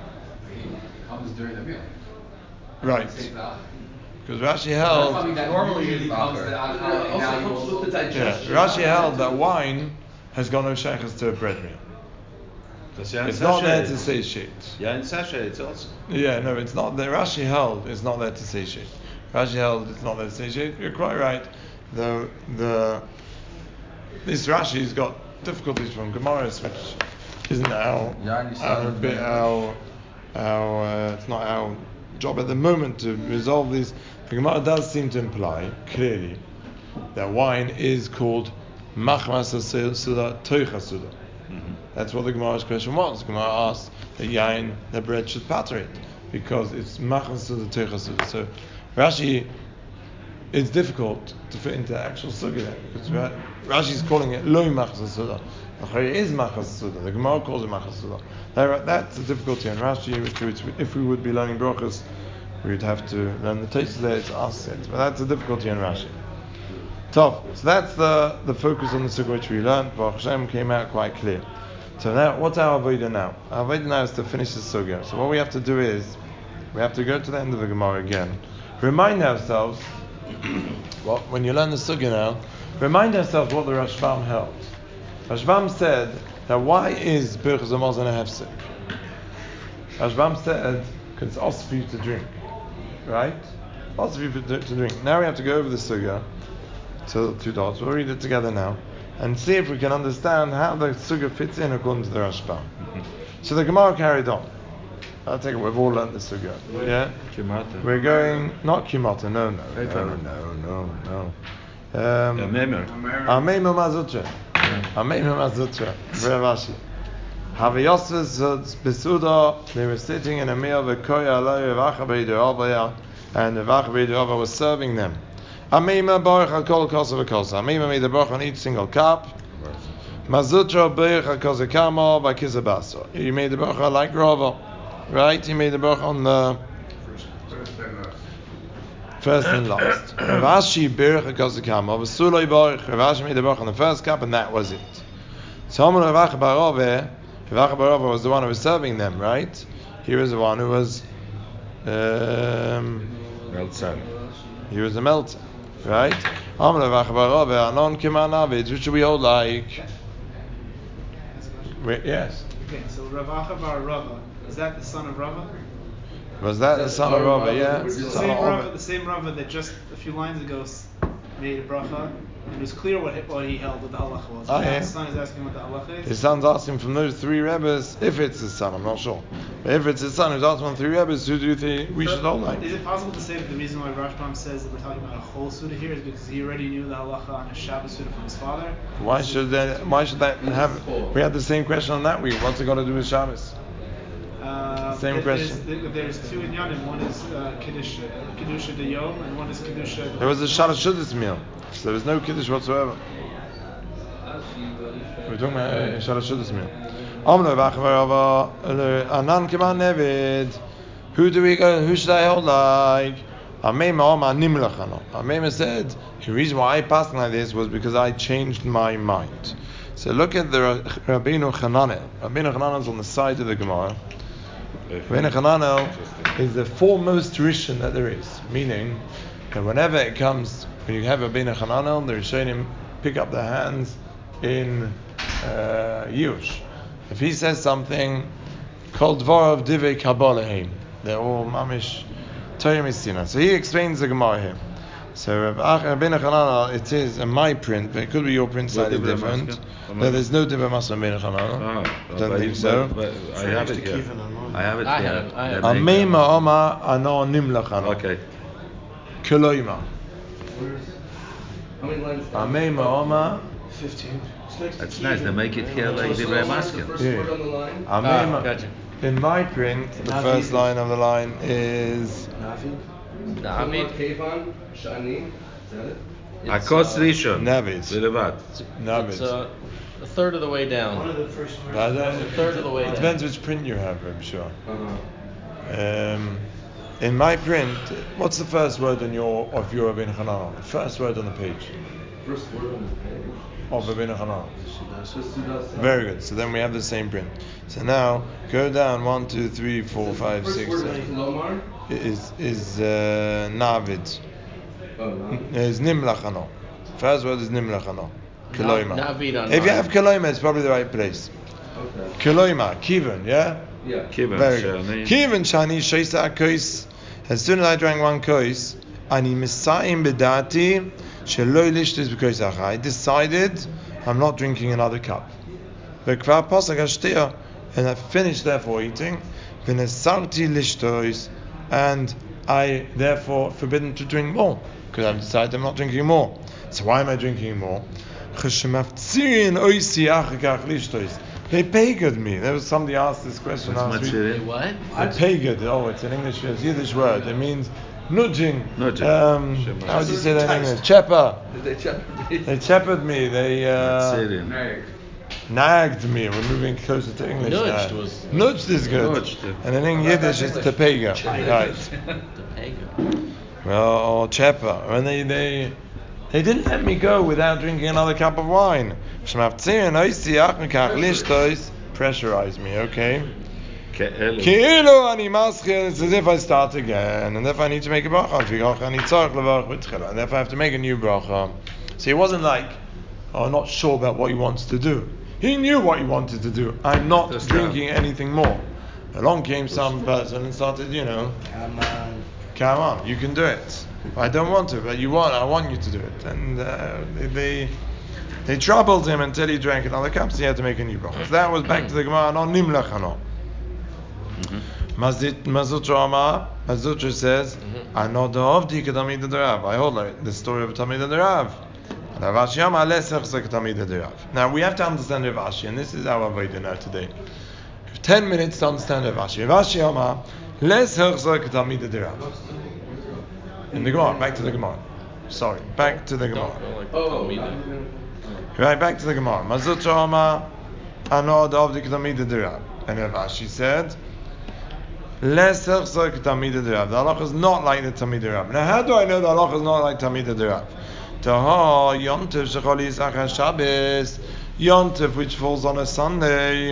It comes during the meal. Right. It's la'achar. Because Rashi That's held. something that normally usually comes to It la'achar. also and now you comes also- with the Yeah, digestion. Rashi held that wine has got no shaykhs to a bread meal. Because yeah, It's not there to satiated. satiate. Yeah, in satiates also. Yeah, no, it's not there. Rashi held it's not there to satiate. Rashi held it's not there to satiate. You're quite right. The the this Rashi's got difficulties from Gemaras, which isn't our Yeah, you our said- bit our our uh, it's not our job at the moment to resolve these. The Gemara does seem to imply clearly that wine is called machmas suda toicha suda. That's what the Gemara's question was. The Gemara asked that yain, the bread should patter it because it's machmas suda toicha suda. So Rashi, it's difficult to fit into the actual sugya there because Ra- Rashi's calling it loy machmas suda. It is machmas suda. The Gemara calls it machmas suda. That- That's the difficulty in Rashi. Which, which, if we would be learning brachas, we would have to learn the text there. It's us it, but that's the difficulty in Rashi. Tough. So that's the, the focus on the sugya which we learned. Baruch Hashem came out quite clear. So now, what's our avodah now? Our avodah now is to finish the sugya. So what we have to do is, we have to go to the end of the Gemara again, remind ourselves, well, when you learn the sugya now, remind ourselves what the Rashbam held. Rashbam said that why is Birchas Hamazon a hefsek? Rashbam said because it's also for you to drink, right? Also for you to, to drink. Now we have to go over the sugya. So two dots. We'll read it together now and see if we can understand how the sugya fits in according to the Rashbam. Mm-hmm. So the Gemara carried on. I take it we've all learned the sugya. Yeah. Kimata. We're going not kimata. No, no, no, no, no, no. Um, Memer. Ameimu mazutra. Ameimu mazutra. Rashi. Haviyosves besuda. They were sitting in a meal. V'koya alay Revacha b'Yidei and Revacha b'Yidei was serving them. Amima baruch al kol kosa v'kosa. Amima made the baruch on each single cup. Mazutra baruch al kosa kamo v'kizabaso. He made the baruch like Rava, right? He made the baruch on the first and last. Rashi baruch al kosa kamo v'suloi baruch. Rashi made the baruch on the first cup, and that was it. So Amar Revacha barove. Revacha barove was the one who was serving them, right? He was the one who was. Um, Meltzer. he was a melter. Right? Which should we hold like? Wait, yes. Okay, so Ravacha bar Rava, is that the son of Rava? Was that the son of Rava? Yeah. The Son same of Rava, Ovid. the same Rava that just a few lines ago s- made a bracha, and it was clear what he, what he held, what the halacha was. Oh, Now yeah. his son is asking what the halacha is. His son's asking from those three rebbes, if it's his son, I'm not sure. But if it's his son who's asking from three rebbes, who do you think we So, should hold like? Is it possible to say that the reason why Rashbam says that we're talking about a whole Suda here is because he already knew the halacha on a Shabbos Suda from his father? Why should that, why should that have, we had the same question on that week, what's it got to do with Shabbos? Uh, Same there- question. There's, there's two in Yanim. One is uh, Kiddush, uh, Kiddusha de Yom, and one is Kiddusha. There was a Shalosh Shuddis meal, so there was no Kiddush whatsoever. We're talking about a Shalosh Shuddis meal. Amno v'achvarava anan keman nevid. Who do we go? Who should I hold like? Amema Omar nimlachano. Amema said the reason why I passed like this was because I changed my mind. So look at the Rabbeinu Chananel. Rabbeinu Chananel is on the side of the Gemara. Rabbeinu Chananel is the foremost Rishon that there is, meaning that whenever it comes, when you have Rabbeinu Chananel, the Rishonim pick up their hands in uh, Yush. If he says something called Dvarav Divei Kabbalahim, they're all mamish Torah Misina. So he explains the Gemara here. So Rabbeinu Chananel, it is in my print, but it could be your print slightly Divei different. Maska? No, there's no Divei Maska Rabbeinu Chananel. Ah, I don't but- think so. but- but I have it here. I have it I here. have it, I have Let it. me- Ameima Oma Ano Nimlachano. Okay. Keloima. How many lines? Ameima Oma. fifteen. It's next to That's key. nice. They make it here like the Rebbe Maskin. First Yeah. word on the line. Ameima. gotcha. In my print, the first line of the line is Navi? Navid. Kevan, Shani, is that it? It's, Akos uh, Rishon. Navid. Belevad. Navid. It's uh, a third of the way down. One of the first words. But, uh, A third of the way it down. depends which print you have, I'm sure. Uh-huh. Um, in my print, what's the first word in your of your Rabbeinu Hanan? The first word on the page First word on the page. of Rabbeinu Hanan. Sudas. Very good. So then we have the same print. So now go down one, two, three, four, five, First six, word seven. is Lomar. Is is uh, Navid? Oh, no. Is Nimlachano. First word is Nimlachano. Keloima. Navid on If you mine. have Keloima, it's probably the right place. Okay. Keloima, Kivan, yeah. Yeah. Kivan, Very Shani. good. Kivan Shani Shaisa Kois. As soon as I drank one kois, Ani Misaim Bedati Sheloi Lishtis because I decided I'm not drinking another cup. Vekvar Pasach Ashtia, and I finished therefore eating. V'nesarti Lishtois, and I therefore forbidden to drink more because I've decided I'm not drinking more. So why am I drinking more? They pagan me. There was somebody asked this question What's last week. Machirin? What? They pagan. Oh, it's an English, it's a Yiddish word. It means nudging. Nudging. Um, Shema. how do you say that in English? Chepper. They shepherd me. They shepherded me. They uh, Machirin. nagged me. We're moving closer to English Nudged now. was- Nudged is good. Nudged. And in Eng- Yiddish it's English. tepega. Right. The pagan. Well, or chepper. And they, they, they didn't let me go without drinking another cup of wine. Pressurize me, okay? Ke'elu. Ki'ilu ani maschil, it's as if I start again, and therefore I need to make a bracha. And therefore I have to make a new bracha. So he wasn't like, oh, not sure about what he wants to do. He knew what he wanted to do. I'm not That's drinking anything more. Along came some person and started, you know, Come on. come on, you can do it. I don't want to, but you want. I want you to do it. And uh, they, they they troubled him until he drank another cup. So he had to make a new bracha. So that was back to the Gemara. No nimlachano. Mazut Mazutro Amar, Mazutro says, I know the of the Tamid the Rav. I hold like the story of Tamid the Rav. Now we have to understand Rav Ashi, and this is our avodah now today. Ten minutes to understand Rav Ashi. Rav Ashi Amar, Les Herzak Tamid the Rav. In the Gemara, back to the Gemara. Sorry, back to the Gemara. Don't go like the Oh, Talmudim. Right, back to the Gemara. Mazutro Amar, I know the of the Tamid the Rav. And Rav Ashi said, Les Herzak Tamid the Rav. The halacha is not like the Tamid the Rav. Now, how do I know the halacha is not like Tamid the Rav? Taha Yontif Shecholi Yisachar Shabbos, Yontif which falls on a Sunday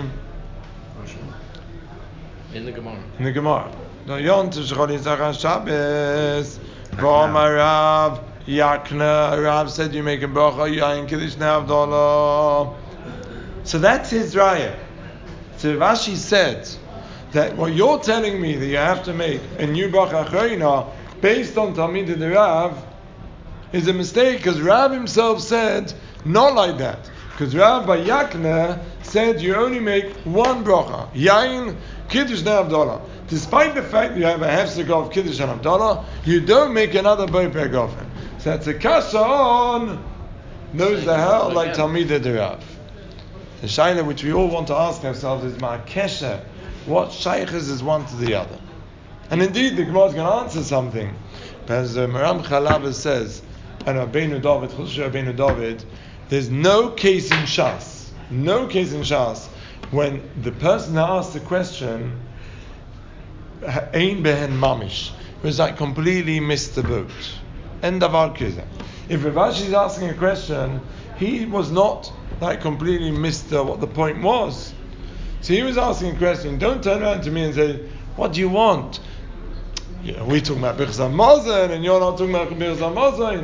In the Gemara. in the Gemara. No Yontif Shecholi Yisachar Shabbos. V'Amar Rav Yakna. Rav said you make a bracha Yain Kiddush Navdala. So that's his raya. So Rashi said that what you're telling me that you have to make a new bracha Acharina based on Talmid the Rav is a mistake, because Rav himself said not like that. Because Rav by Yakna said you only make one bracha, Yain Kiddush Navdala. Despite the fact that you have a hefsek of Kiddush and Avdala, you don't make another Boipeg of him. So that's a kasha on those that held like Talmid the Rav. The shaila which we all want to ask ourselves is Ma'akesha. What shaykhs is one to the other? And indeed, the Gemara is going to answer something. As uh, Maram Chalava says, and Rabbeinu David, Choshe Rabbeinu David, there's no case in Shas, no case in Shas, when the person that asked the question, Ein Behen Mamish, was like completely missed the boat. End of our kiza. If Rav Ashi is asking a question, he was not like completely missed the, what the point was. So he was asking a question. Don't turn around to me and say, "What do you want?" You know, we're talking about Birchas Hamazon, and you're not talking about Birchas Hamazon.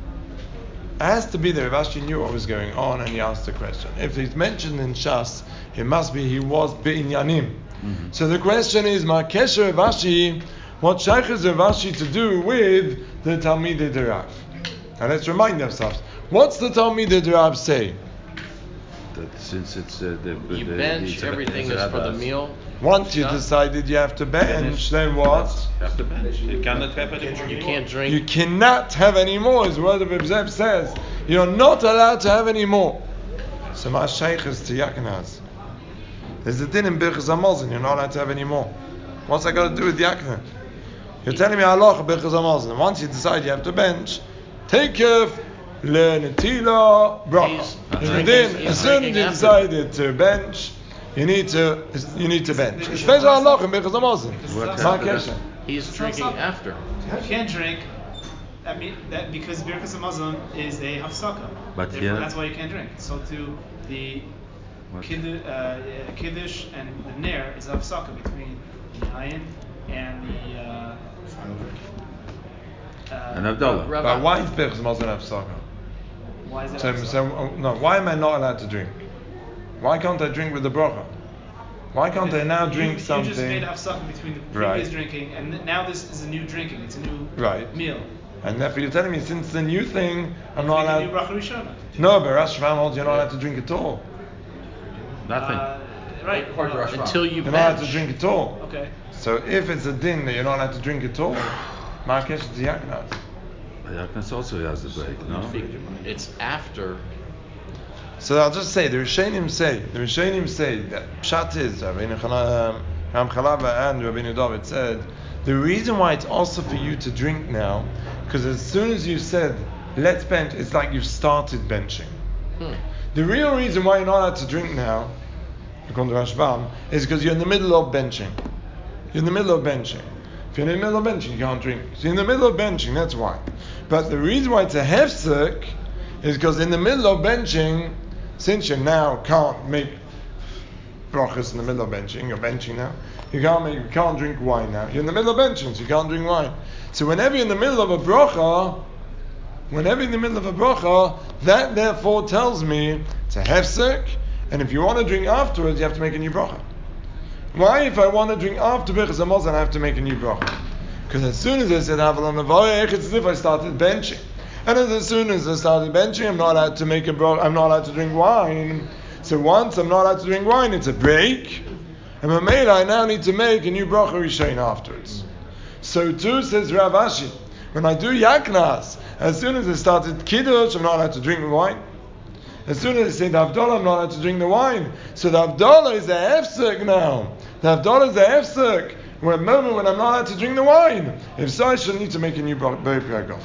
It has to be that Rav Ashi knew what was going on, and he asked the question. If it's mentioned in Shas, it must be he was be'inyanim. Mm-hmm. So the question is, Ma'akesha Rav Ashi, what shaykh is Rav Ashi to do with the Talmidei Rav? Now let's remind ourselves. What's the Talmidei Rav say? That since it's uh, the, You the, bench, the, everything is for the meal. Once you Shut. decided you have to bench, then what? You have to bench. You cannot have any more. You can't drink. You cannot have any more, as the word of Ibzev says. You're not allowed to have any more. So my shaykh is to Yakanaz. There's a din in Birchas Hamazon, you're not allowed to have any more. What's that got to do with Yakna? You're telling me halacha b'chaz hamazon. And once you decide you have to bench, takef le'netila bracha. In the din, as soon as you decided to bench, you need to you need to bench. Especially halacha b'chaz hamazon. Ma kesher. He's drinking after. You can't drink. That mean that because Birkas Hamazon is a hafsaka. But Therefore, yeah. that's why you can't drink. So to the kiddush, uh, kiddush and the ner is a hafsaka between the ayin and the. Uh, uh, And Havdalah. But why is b'chaz hamazon hafsaka? Why is it? So, hafsaka? so uh, no, why am I not allowed to drink? Why can't I drink with the bracha? Why can't I now drink you, something? You just made hafsaka between the previous Right. drinking and th- now this is a new drinking. It's a new Right. meal. And therefore you're telling me since the new thing, I'm Make not a new allowed. bracha rishona. No, but Rash Shvan holds you're not allowed to drink at all. Nothing. Uh, right. According to uh, Rash Shvan. Until you You're not allowed to bench. drink at all. Okay. So if it's a din that you're not allowed to drink at all, Markesh is yaknas. Yaknas also has a break, no? It's after. So I'll just say the Rishonim say the Rishonim say that Pshat is Rabbeinu Chana- Ram Chalava and Rabbeinu David said the reason why it's also for you to drink now, because as soon as you said let's bench, it's like you've started benching. Hmm. The real reason why you're not allowed to drink now, according to Rashbam, is because you're in the middle of benching. You're in the middle of benching. If you're in the middle of benching, you can't drink. So you're in the middle of benching, that's why. But the reason why it's a hefsek is because in the middle of benching, since you now can't make brachas in the middle of benching, you're benching now, you can't make, you can't drink wine now. You're in the middle of benching, so you can't drink wine. So whenever you're in the middle of a bracha, whenever you're in the middle of a bracha, that therefore tells me it's a hefsek, and if you want to drink afterwards, you have to make a new bracha. Why, if I want to drink after Birchas Hamazon, I have to make a new bracha? Because as soon as I said Havalon Navoyech, it's as if I started benching. And as, as soon as I started benching, I'm not allowed to make a bracha, I'm not allowed to drink wine. So once I'm not allowed to drink wine, it's a break. And Mamela, I now need to make a new bracha Rishon afterwards. So too says Rav Ashi, when I do Yaknas, as soon as I started Kiddush, I'm not allowed to drink wine. As soon as I say the Havdalah, I'm not allowed to drink the wine. So the Havdalah is a hefsek now. The Havdalah is a hefsek. When a moment when I'm not allowed to drink the wine. If so, I shouldn't need to make a new bracha.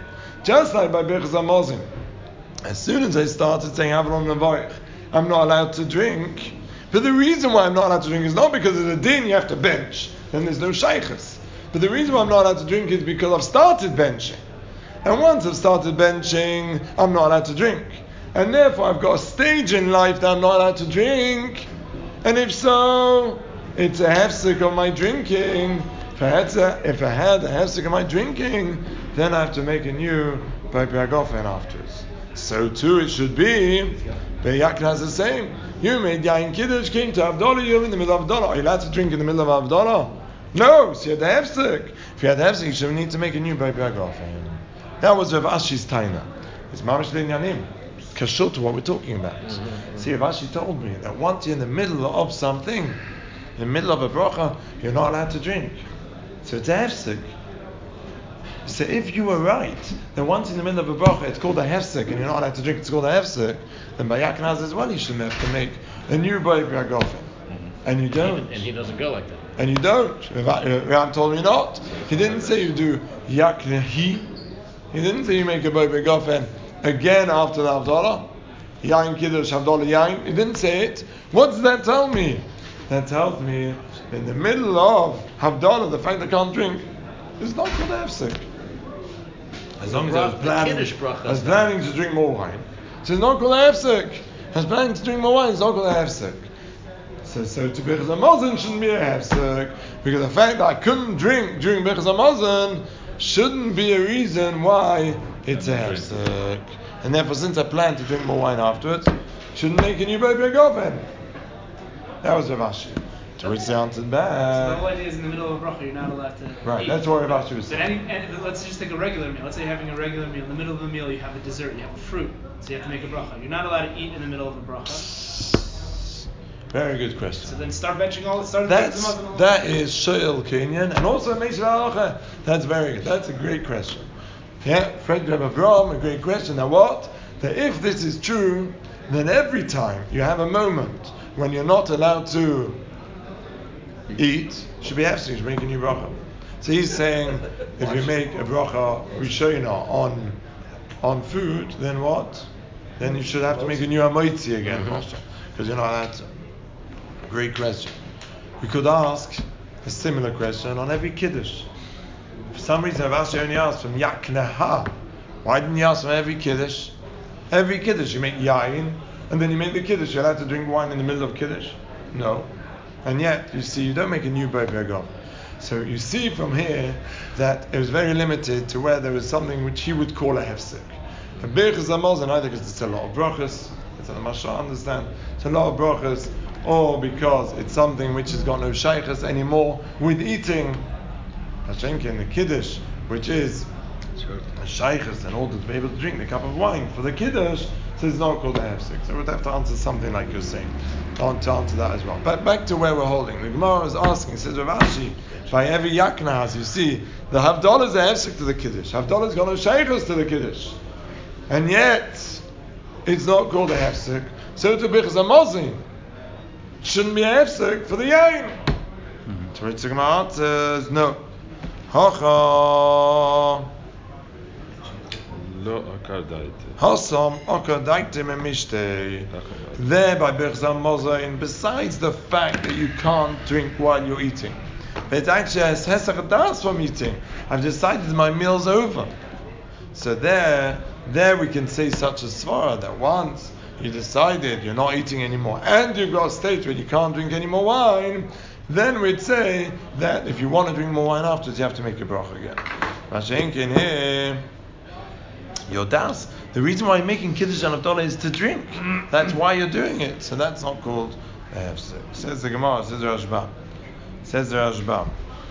Just like by Birchas Hamazon. As soon as I started saying Havalon Navoich, I'm not allowed to drink. But the reason why I'm not allowed to drink is not because of the din you have to bench. Then there's no shaykhs. But the reason why I'm not allowed to drink is because I've started benching. And once I've started benching, I'm not allowed to drink. And therefore I've got a stage in life that I'm not allowed to drink. And if so, it's a hefsek of my drinking. If I had, to, if I had a hefsek of my drinking, then I have to make a new by Piagofen afterwards. So too it should be. Beyakna is the same. You made Yain Kiddush, came to Havdalah, you're in the middle of Havdalah. Are you allowed to drink in the middle of Havdalah? No, so you had the hefsek. If you had the hefsek, you should need to make a new by Piagofen. That was Rav Ashi's taina. It's Mamish L'Inyanim. Kashut to what we're talking about. Mm-hmm. See, Rav Ashi told me that once you're in the middle of something, in the middle of a bracha, you're not allowed to drink. So it's a hefsek. So if you were right, then once in the middle of a bracha, it's called a hefsek, and you're not allowed to drink, it's called a hefsek, then by Yaknaz as well, you shouldn't have to make a new bay Piagofen. Mm-hmm. And you don't. And he doesn't go like that. And you don't. Ram told me not. He didn't say you do Yaknahi. He didn't say you make a bay Piagofen again after the Havdalah. Yain Kiddush, Havdalah Yain. He didn't say it. What does that tell me? That tells me in the middle of Havdalah, the fact I can't drink is not called a hefsek. As long as I was planning, I was planning to drink more wine, so it's not called a hefsek. I was planning to drink more wine, it's not called a hefsek. So, so to Birchas Hamazon shouldn't be a hefsek, because the fact that I couldn't drink during Birchas Hamazon shouldn't be a reason why it's a hefsek. And therefore, since I plan to drink more wine afterwards, shouldn't make a new baby Gofen. That was Rav Ashi. To which they answered back. So the whole idea is in the middle of a bracha, you're not allowed to Right, eat. that's what Rav Ashi was But saying. any, any, let's just take a regular meal. Let's say you're having a regular meal. In the middle of the meal, you have a dessert, you have a fruit. So you have to make a bracha. You're not allowed to eat in the middle of a bracha. Very good question. So then start benching all. Start That's, all that is Shoel Kenyan, and also Meisha Halacha. That's very good. That's a great question. Yeah, Fred Reb Avram, a great question. Now what? That if this is true, then every time you have a moment when you're not allowed to eat, should be hefsek, you should make a new bracha. So he's saying, if you make a bracha rishona on on food, then what? Then you should have to make a new amoitzi again, Moshe. Because you know that's a great question. We could ask a similar question on every kiddush. For some reason, Rav Ashi only asked from yakneha. Why didn't you ask from every kiddush? Every kiddush you make yain, and then you make the kiddush. You're allowed to drink wine in the middle of kiddush? No. And yet, you see, you don't make a new Bar Bergov. So you see from here that it was very limited to where there was something which he would call a hefsek. A Birchas Hamazon, either because it's a lot of brachas, it's a Mashal understand, it's a lot of brachas, or because it's something which has got no shaykhs anymore with eating. Hashenke in the kiddush, which is a shaykhs in order to be able to drink the cup of wine for the kiddush, so it's not called a hefsek. So we'd have to answer something like you're saying. I want to answer that as well. But back to where we're holding. The Gemara is asking, says Rav Ashi, by every yaknahas, you see, the Havdalah is a hefsek to the kiddush. Havdalah has got no shaykhs to the kiddush. And yet, it's not called a hefsek. So to Birchas Hamazon shouldn't be a hefsek for the yain. So it's the Gemara answers, no. Hacha. Lo akadaite. Hasam akadaite memishtei. There by Birchas Hamazon, besides the fact that you can't drink while you're eating, but it's actually as hesach das from eating. I've decided my meal's over. So there, there we can say such a svara that once you decided you're not eating anymore and you've got a state where you can't drink any more wine, then we'd say that if you want to drink more wine afterwards, you have to make a bracha again. Mashenkin here, your das. The reason why you're making kiddush and Havdalah is to drink. That's why you're doing it. So that's not called a hefsek. Says the Gemara. Says the Rashba. Says the Rashba.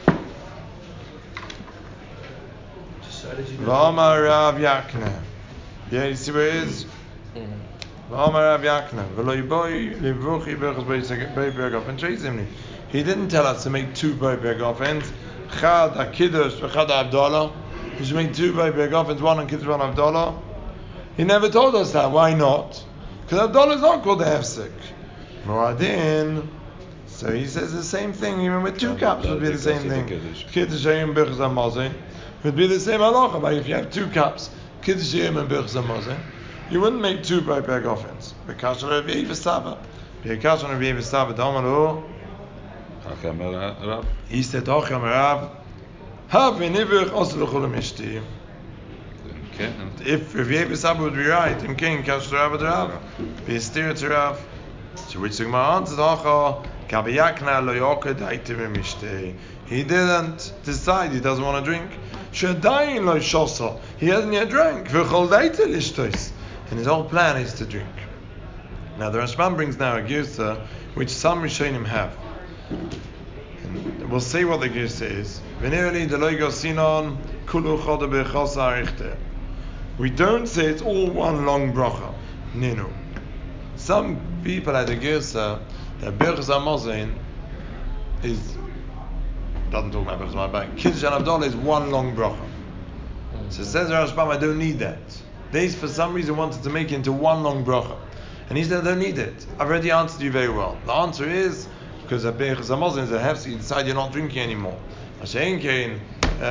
V'amar Rav Yakna. Yeah, you see where it is? V'amar Rav Yakna. V'lo yiboy livruchi berchas bei bergofen treizimni. He didn't tell us to make two bei bergofens. Chad ha-kiddush v'chad ha-Havdalah. You should make two bei bergofens, one on kiddush, one on Havdalah. He never told us that. Why not? Because Havdalah is not called a hefsek. Moradin. So he says the same thing. Even with two cups would be the same thing. Kiddush Hayim Birchas Hamazon would be the same halacha. But if you have two cups, Kiddush Hayim and Birchas Hamazon, you wouldn't make two by bergofens. Because of Rabbi Yevesava. Because of Rabbi Yevesava, Damaru. He said, Hacham Rav. Have v'nivich osel l'chol mishti. If Rabbi Yevesava would be right, Im King Kash Rav Rav, be a steer to Rav. So which the Gemara answers, Hacha Kabi Yakna lo yoked aitim mishti. He didn't decide he doesn't want to drink. Shadayin lo shosa. He hasn't yet drank. V'chol daita lishtos. And his whole plan is to drink. Now the Rashbam brings now a girsa which some Rishonim have. And we'll see what the girsa is. V'nirli deloy gosinon kulu choda b'chos ha'arichte. We don't say it's all one long bracha. Ninu. Some people had a girsa that Birchas Hamazon is doesn't talk about Birchas Hamazon, but Kiddush and Havdalah is one long bracha. So it says Rashbam, I don't need that. They for some reason wanted to make it into one long bracha, and he said I don't need it. I've already answered you very well. The answer is because a Birchas Hamazon is a hefsek. You decide you're not drinking anymore. Mashein kein,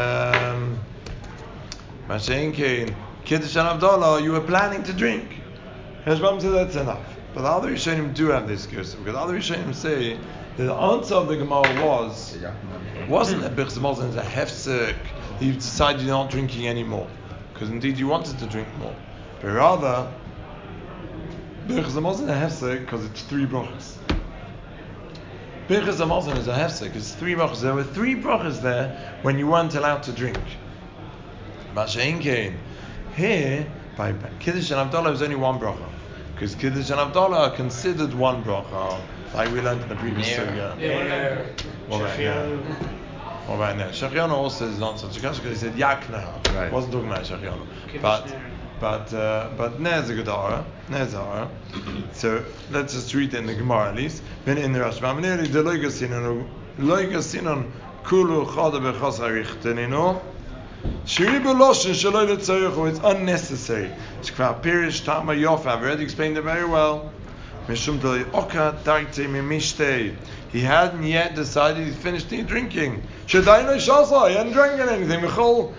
Mashein kein Kiddush and Havdalah, you were planning to drink. Rashbam said that's enough. But the other Rishonim do have this case, because the other Rishonim say that the answer of the Gemara was wasn't that Birchas Hamazon is a hefsek, that you've decided you're not drinking anymore, because indeed you wanted to drink more, but rather Birchas Hamazon is a hefsek because it's three brachas. Birchas Hamazon is a hefsek, it's three brachas. There were three brachas there when you weren't allowed to drink. Mashein kein. Here, by Kiddush and Havdalah, was only one bracha. Because Kiddush and Havdalah are considered one bracha, like we learned in the previous sugya. Yeah. What about Ner? What about Ner? Shechianu also is not such a kasha because he said Yakna. Right. Wasn't talking about Shechianu. But but uh, but Ner is a good ara. Ner is a ara. So let's just read it in the Gemara at least. Then in the Rashbam, nearly the loigasinon loigasinon kulu chada bechas harichteninno. Shiri b'loshin shaloi letzayuchu. It's unnecessary. Shkvar pirish tama yofa. I've already explained it very well. He hadn't yet decided he's finished drinking. He hadn't drank anything. The whole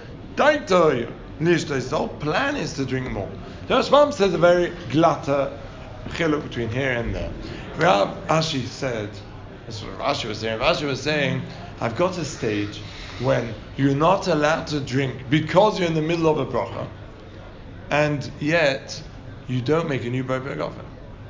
plan is to drink more. The Rashbam says a very glatter chiluk between here and there. Rav Ashi said, that's what Rav Ashi was saying. Rav Ashi was saying, I've got a stage when you're not allowed to drink because you're in the middle of a bracha, and yet you don't make a new Bor Begafen.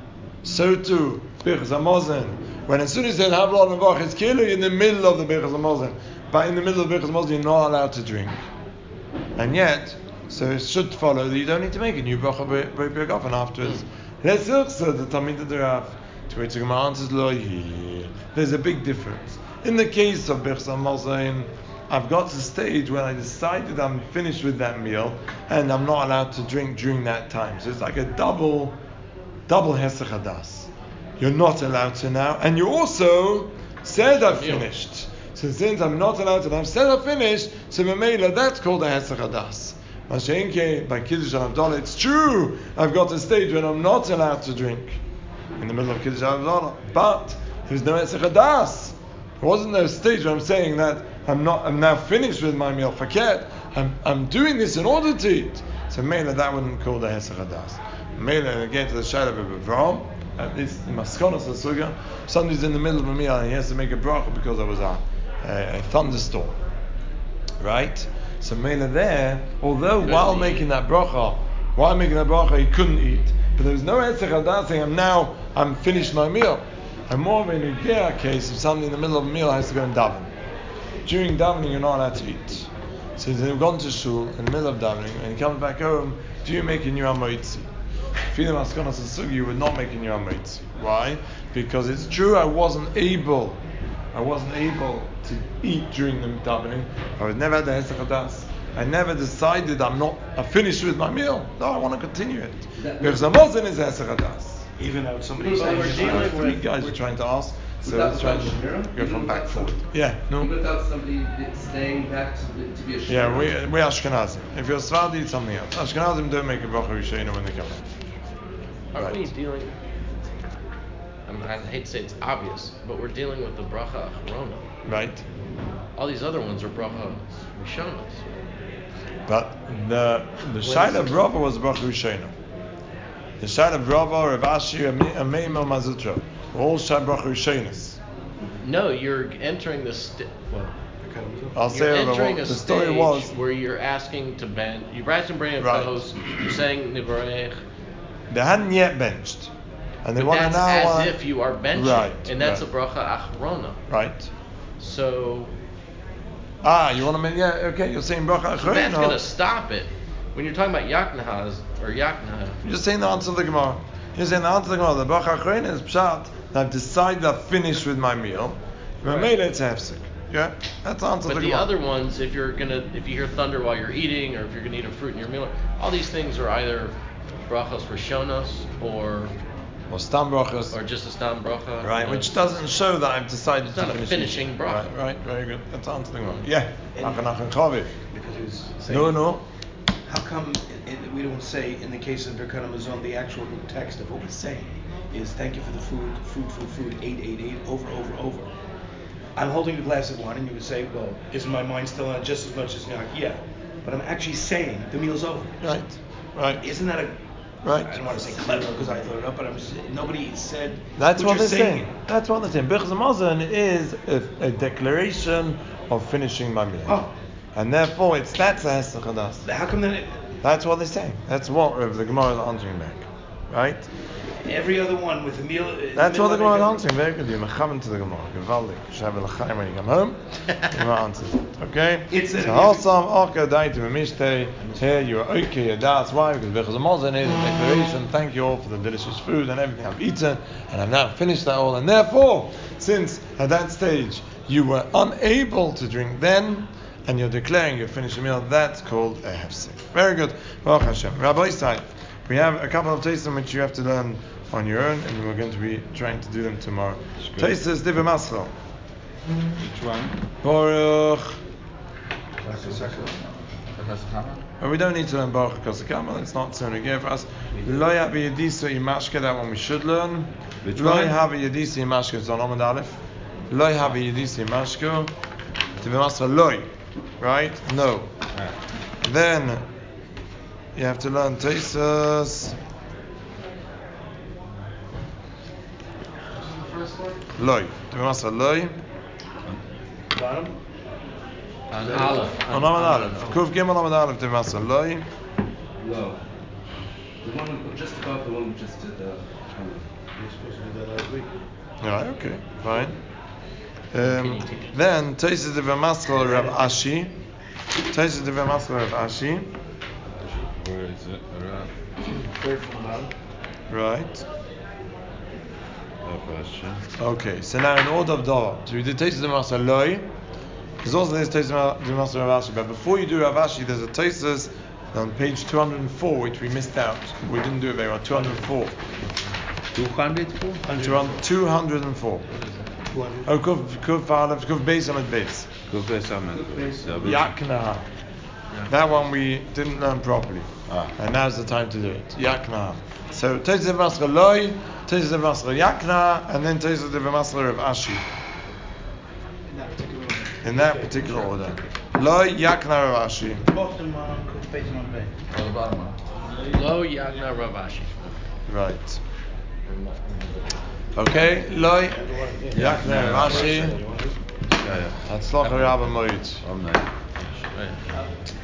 So too, Birchas Hamazon, when as soon as you said Havla and Vach, it's clearly in the middle of the Birchas Hamazon, but in the middle of Birchas Hamazon you're not allowed to drink. And yet, so it should follow that you don't need to make a new Bracha Bor Begafen afterwards. Let's also the Talmid of the Rav, to which the Gemara answers, Lo Hi. There's a big difference. In the case of Birchas Hamazon, I've got to the stage when I decided I'm finished with that meal and I'm not allowed to drink during that time. So it's like a double, double Hesach Hadas. You're not allowed to now, and you also said I've finished. So since I'm not allowed to, and I've said I've finished, so Mamela, that's called a Hesach Hadas. Mashenke, by Kiddush and Havdalah, it's true, I've got to a stage when I'm not allowed to drink in the middle of Kiddush and Havdalah, but there's no Hesach Hadas. There wasn't no stage where I'm saying that I'm not. I'm now finished with my meal. Faket. I'm. I'm doing this in order to eat. So Mela, that wouldn't call the Hesach Hadas. Mela, again to the Shaila of Avram. At least in Maskonos Asuga, somebody's in the middle of a meal and he has to make a bracha because there was a, a, a thunderstorm. Right. So Mela there, although while eat. making that bracha, while making that bracha, he couldn't eat. But there was no Hesach Hadas saying, "I'm now. I'm finished my meal." And more of in a case, if somebody in the middle of a meal has to go and daven. During davening, you're not allowed to eat. So they've gone to shul in the middle of davening, and he comes back home. Do you make a new amoitzi? If you didn't you would not make a new amoitzi. Why? Because it's true, I wasn't able, I wasn't able to eat during the davening. I was never had the Hesach Hadas. I never decided I'm not. I finished with my meal. No, I want to continue it. Because Hamazon is Hesach Hadas. Even though somebody's saying we're dealing three with, guys are trying to ask, so let's try to go from back forward. Yeah, no. Even without somebody staying back to, be, to be a Yeah, we we Ashkenazim. If you're Sephardi, it's something else. Ashkenazim don't make a bracha rishona when they come in. Are Right. we dealing? I mean, I hate to say it's obvious, but we're dealing with the bracha achrona. Right. All these other ones are bracha rishonos. But the the shayla of Rava was a bracha rishona. The shayla of Rava, Rav Ashi, Ameimel Mazutra, all shayla bracha rishonos. No, you're entering the st- well. I'll You're say entering the, a the story stage was where you're asking to bend. You're asking to bring a right. close. You're saying nivarech. They hadn't yet benched, and they But want to that's now. as Uh, if you are benching, right, and that's right. a bracha achrona. Right. So. Ah, you want to make yeah? Okay, you're saying bracha So that's achrona. going to stop it. When you're talking about yaknahas or yaknah. You're just saying the answer of the Gemara. You're saying the answer of the Gemara. The bracha achrona is pshat. That I've decided I've finished with my meal. Right. Made it's hefsek. Yeah, that's the answer. But of the, the Gemara. other ones, if you're gonna, if you hear thunder while you're eating, or if you're gonna eat a fruit in your meal, all these things are either brachos rishonos or or stam brachos, or just a stam bracha. Right, you know. which doesn't show that I've decided It's to not a finish finishing eating. bracha. Right, right, very good. That's the answer to the Gemara. Yeah. And- Nachan Chaviv. Because he was saying, No, no. how come it, it, we don't say in the case of Birkat Hamazon the actual text of what we're saying is thank you for the food, food, food, food, eight, eight, eight, over, over, over. I'm holding a glass of wine and you would say, well, isn't my mind still on it just as much as now? Yeah. But I'm actually saying the meal's over. Right, right. Isn't that a Right. I don't want to say clever because I thought it up, but I'm just, nobody said That's what, you're they're saying. That's what they're saying. Birchas Hamazon is a, a declaration of finishing my meal. Oh. And therefore, it's that's a Hesach Hadas. How come then it, That's what they're saying. That's what uh, the Gemara is answering back. Right? every other one with the meal? in That's middle what the of Gemara is it- answering. Very good. You're mechavan to the Gemara. Gewaldig. You should have a l'chaim when you come home. The Gemara answers it. Okay? It's a- so, Hasam, Orka, Daiti, Memishte. Here you are okay. That's why. Because Birchas Hamazon is a declaration. Thank you all for the delicious food and everything I've eaten. And I've now finished that all. And therefore, since at that stage you were unable to drink then, and you're declaring you've finished your meal, that's called a hefsek. Very good. Baruch Hashem. Rabbi Isai, we have a couple of tastes which you have to learn on your own, and we're going to be trying to do them tomorrow. Tastes Divrei Maschil. Which one? Baruch. Professor Hama? But we don't need to learn Baruch because the Kamal, it's not so again for us. Lo have Yedisa Imashka, that one we should learn. Which Lo one? have Yedisa Imashka, it's on Amud Aleph. Lo have Yedisa Imashka. To be master Loi, right? No. Ah. Then you have to learn Tesis. Loi. To be master Loi. Bottom. On Aleph. On Amud Aleph. Kuf Gimel Amud Aleph to be master Loi. Low. The one just above the one we just did. Uh, You're supposed to do that last week. Alright, okay, fine. Um, then Tesis the V'Maskal Rav Ashi. Tesis the V'Maskal Rav Ashi. Where is it? Around. Third from the bottom. Right. No question. Okay, so now in order of Dava, so we did Tesis the V'Maskal Loi. There's also this Tesis the V'Maskal Rav Ashi, but before you do Rav Ashi, there's a Tesis on page two hundred four, which we missed out. We didn't do it very well. two hundred four. Two hundred four? two hundred four. Oh, Kuf Kuf Aleph Kuf Beis Amid Beis. Kuf Beis Amid Beis. Yakna. That one we didn't learn properly, Ah. and now's the time to do it. Yakna. So Tesis V'Maskal Loi, Tesis V'Maskal Yakna, and then Tesis V'Maskal Rav Ashi. In that particular order. In that particular order. Loi Yakna Rav Ashi. Both of them are on Kuf Beis Amud Beis. Or the bottom one. Lo Yagna Ravashi. Right. Okay. Loi Yakna Rav Ashi. Yeah, yeah. Hatzlacha Rabba Moed. All night. Right.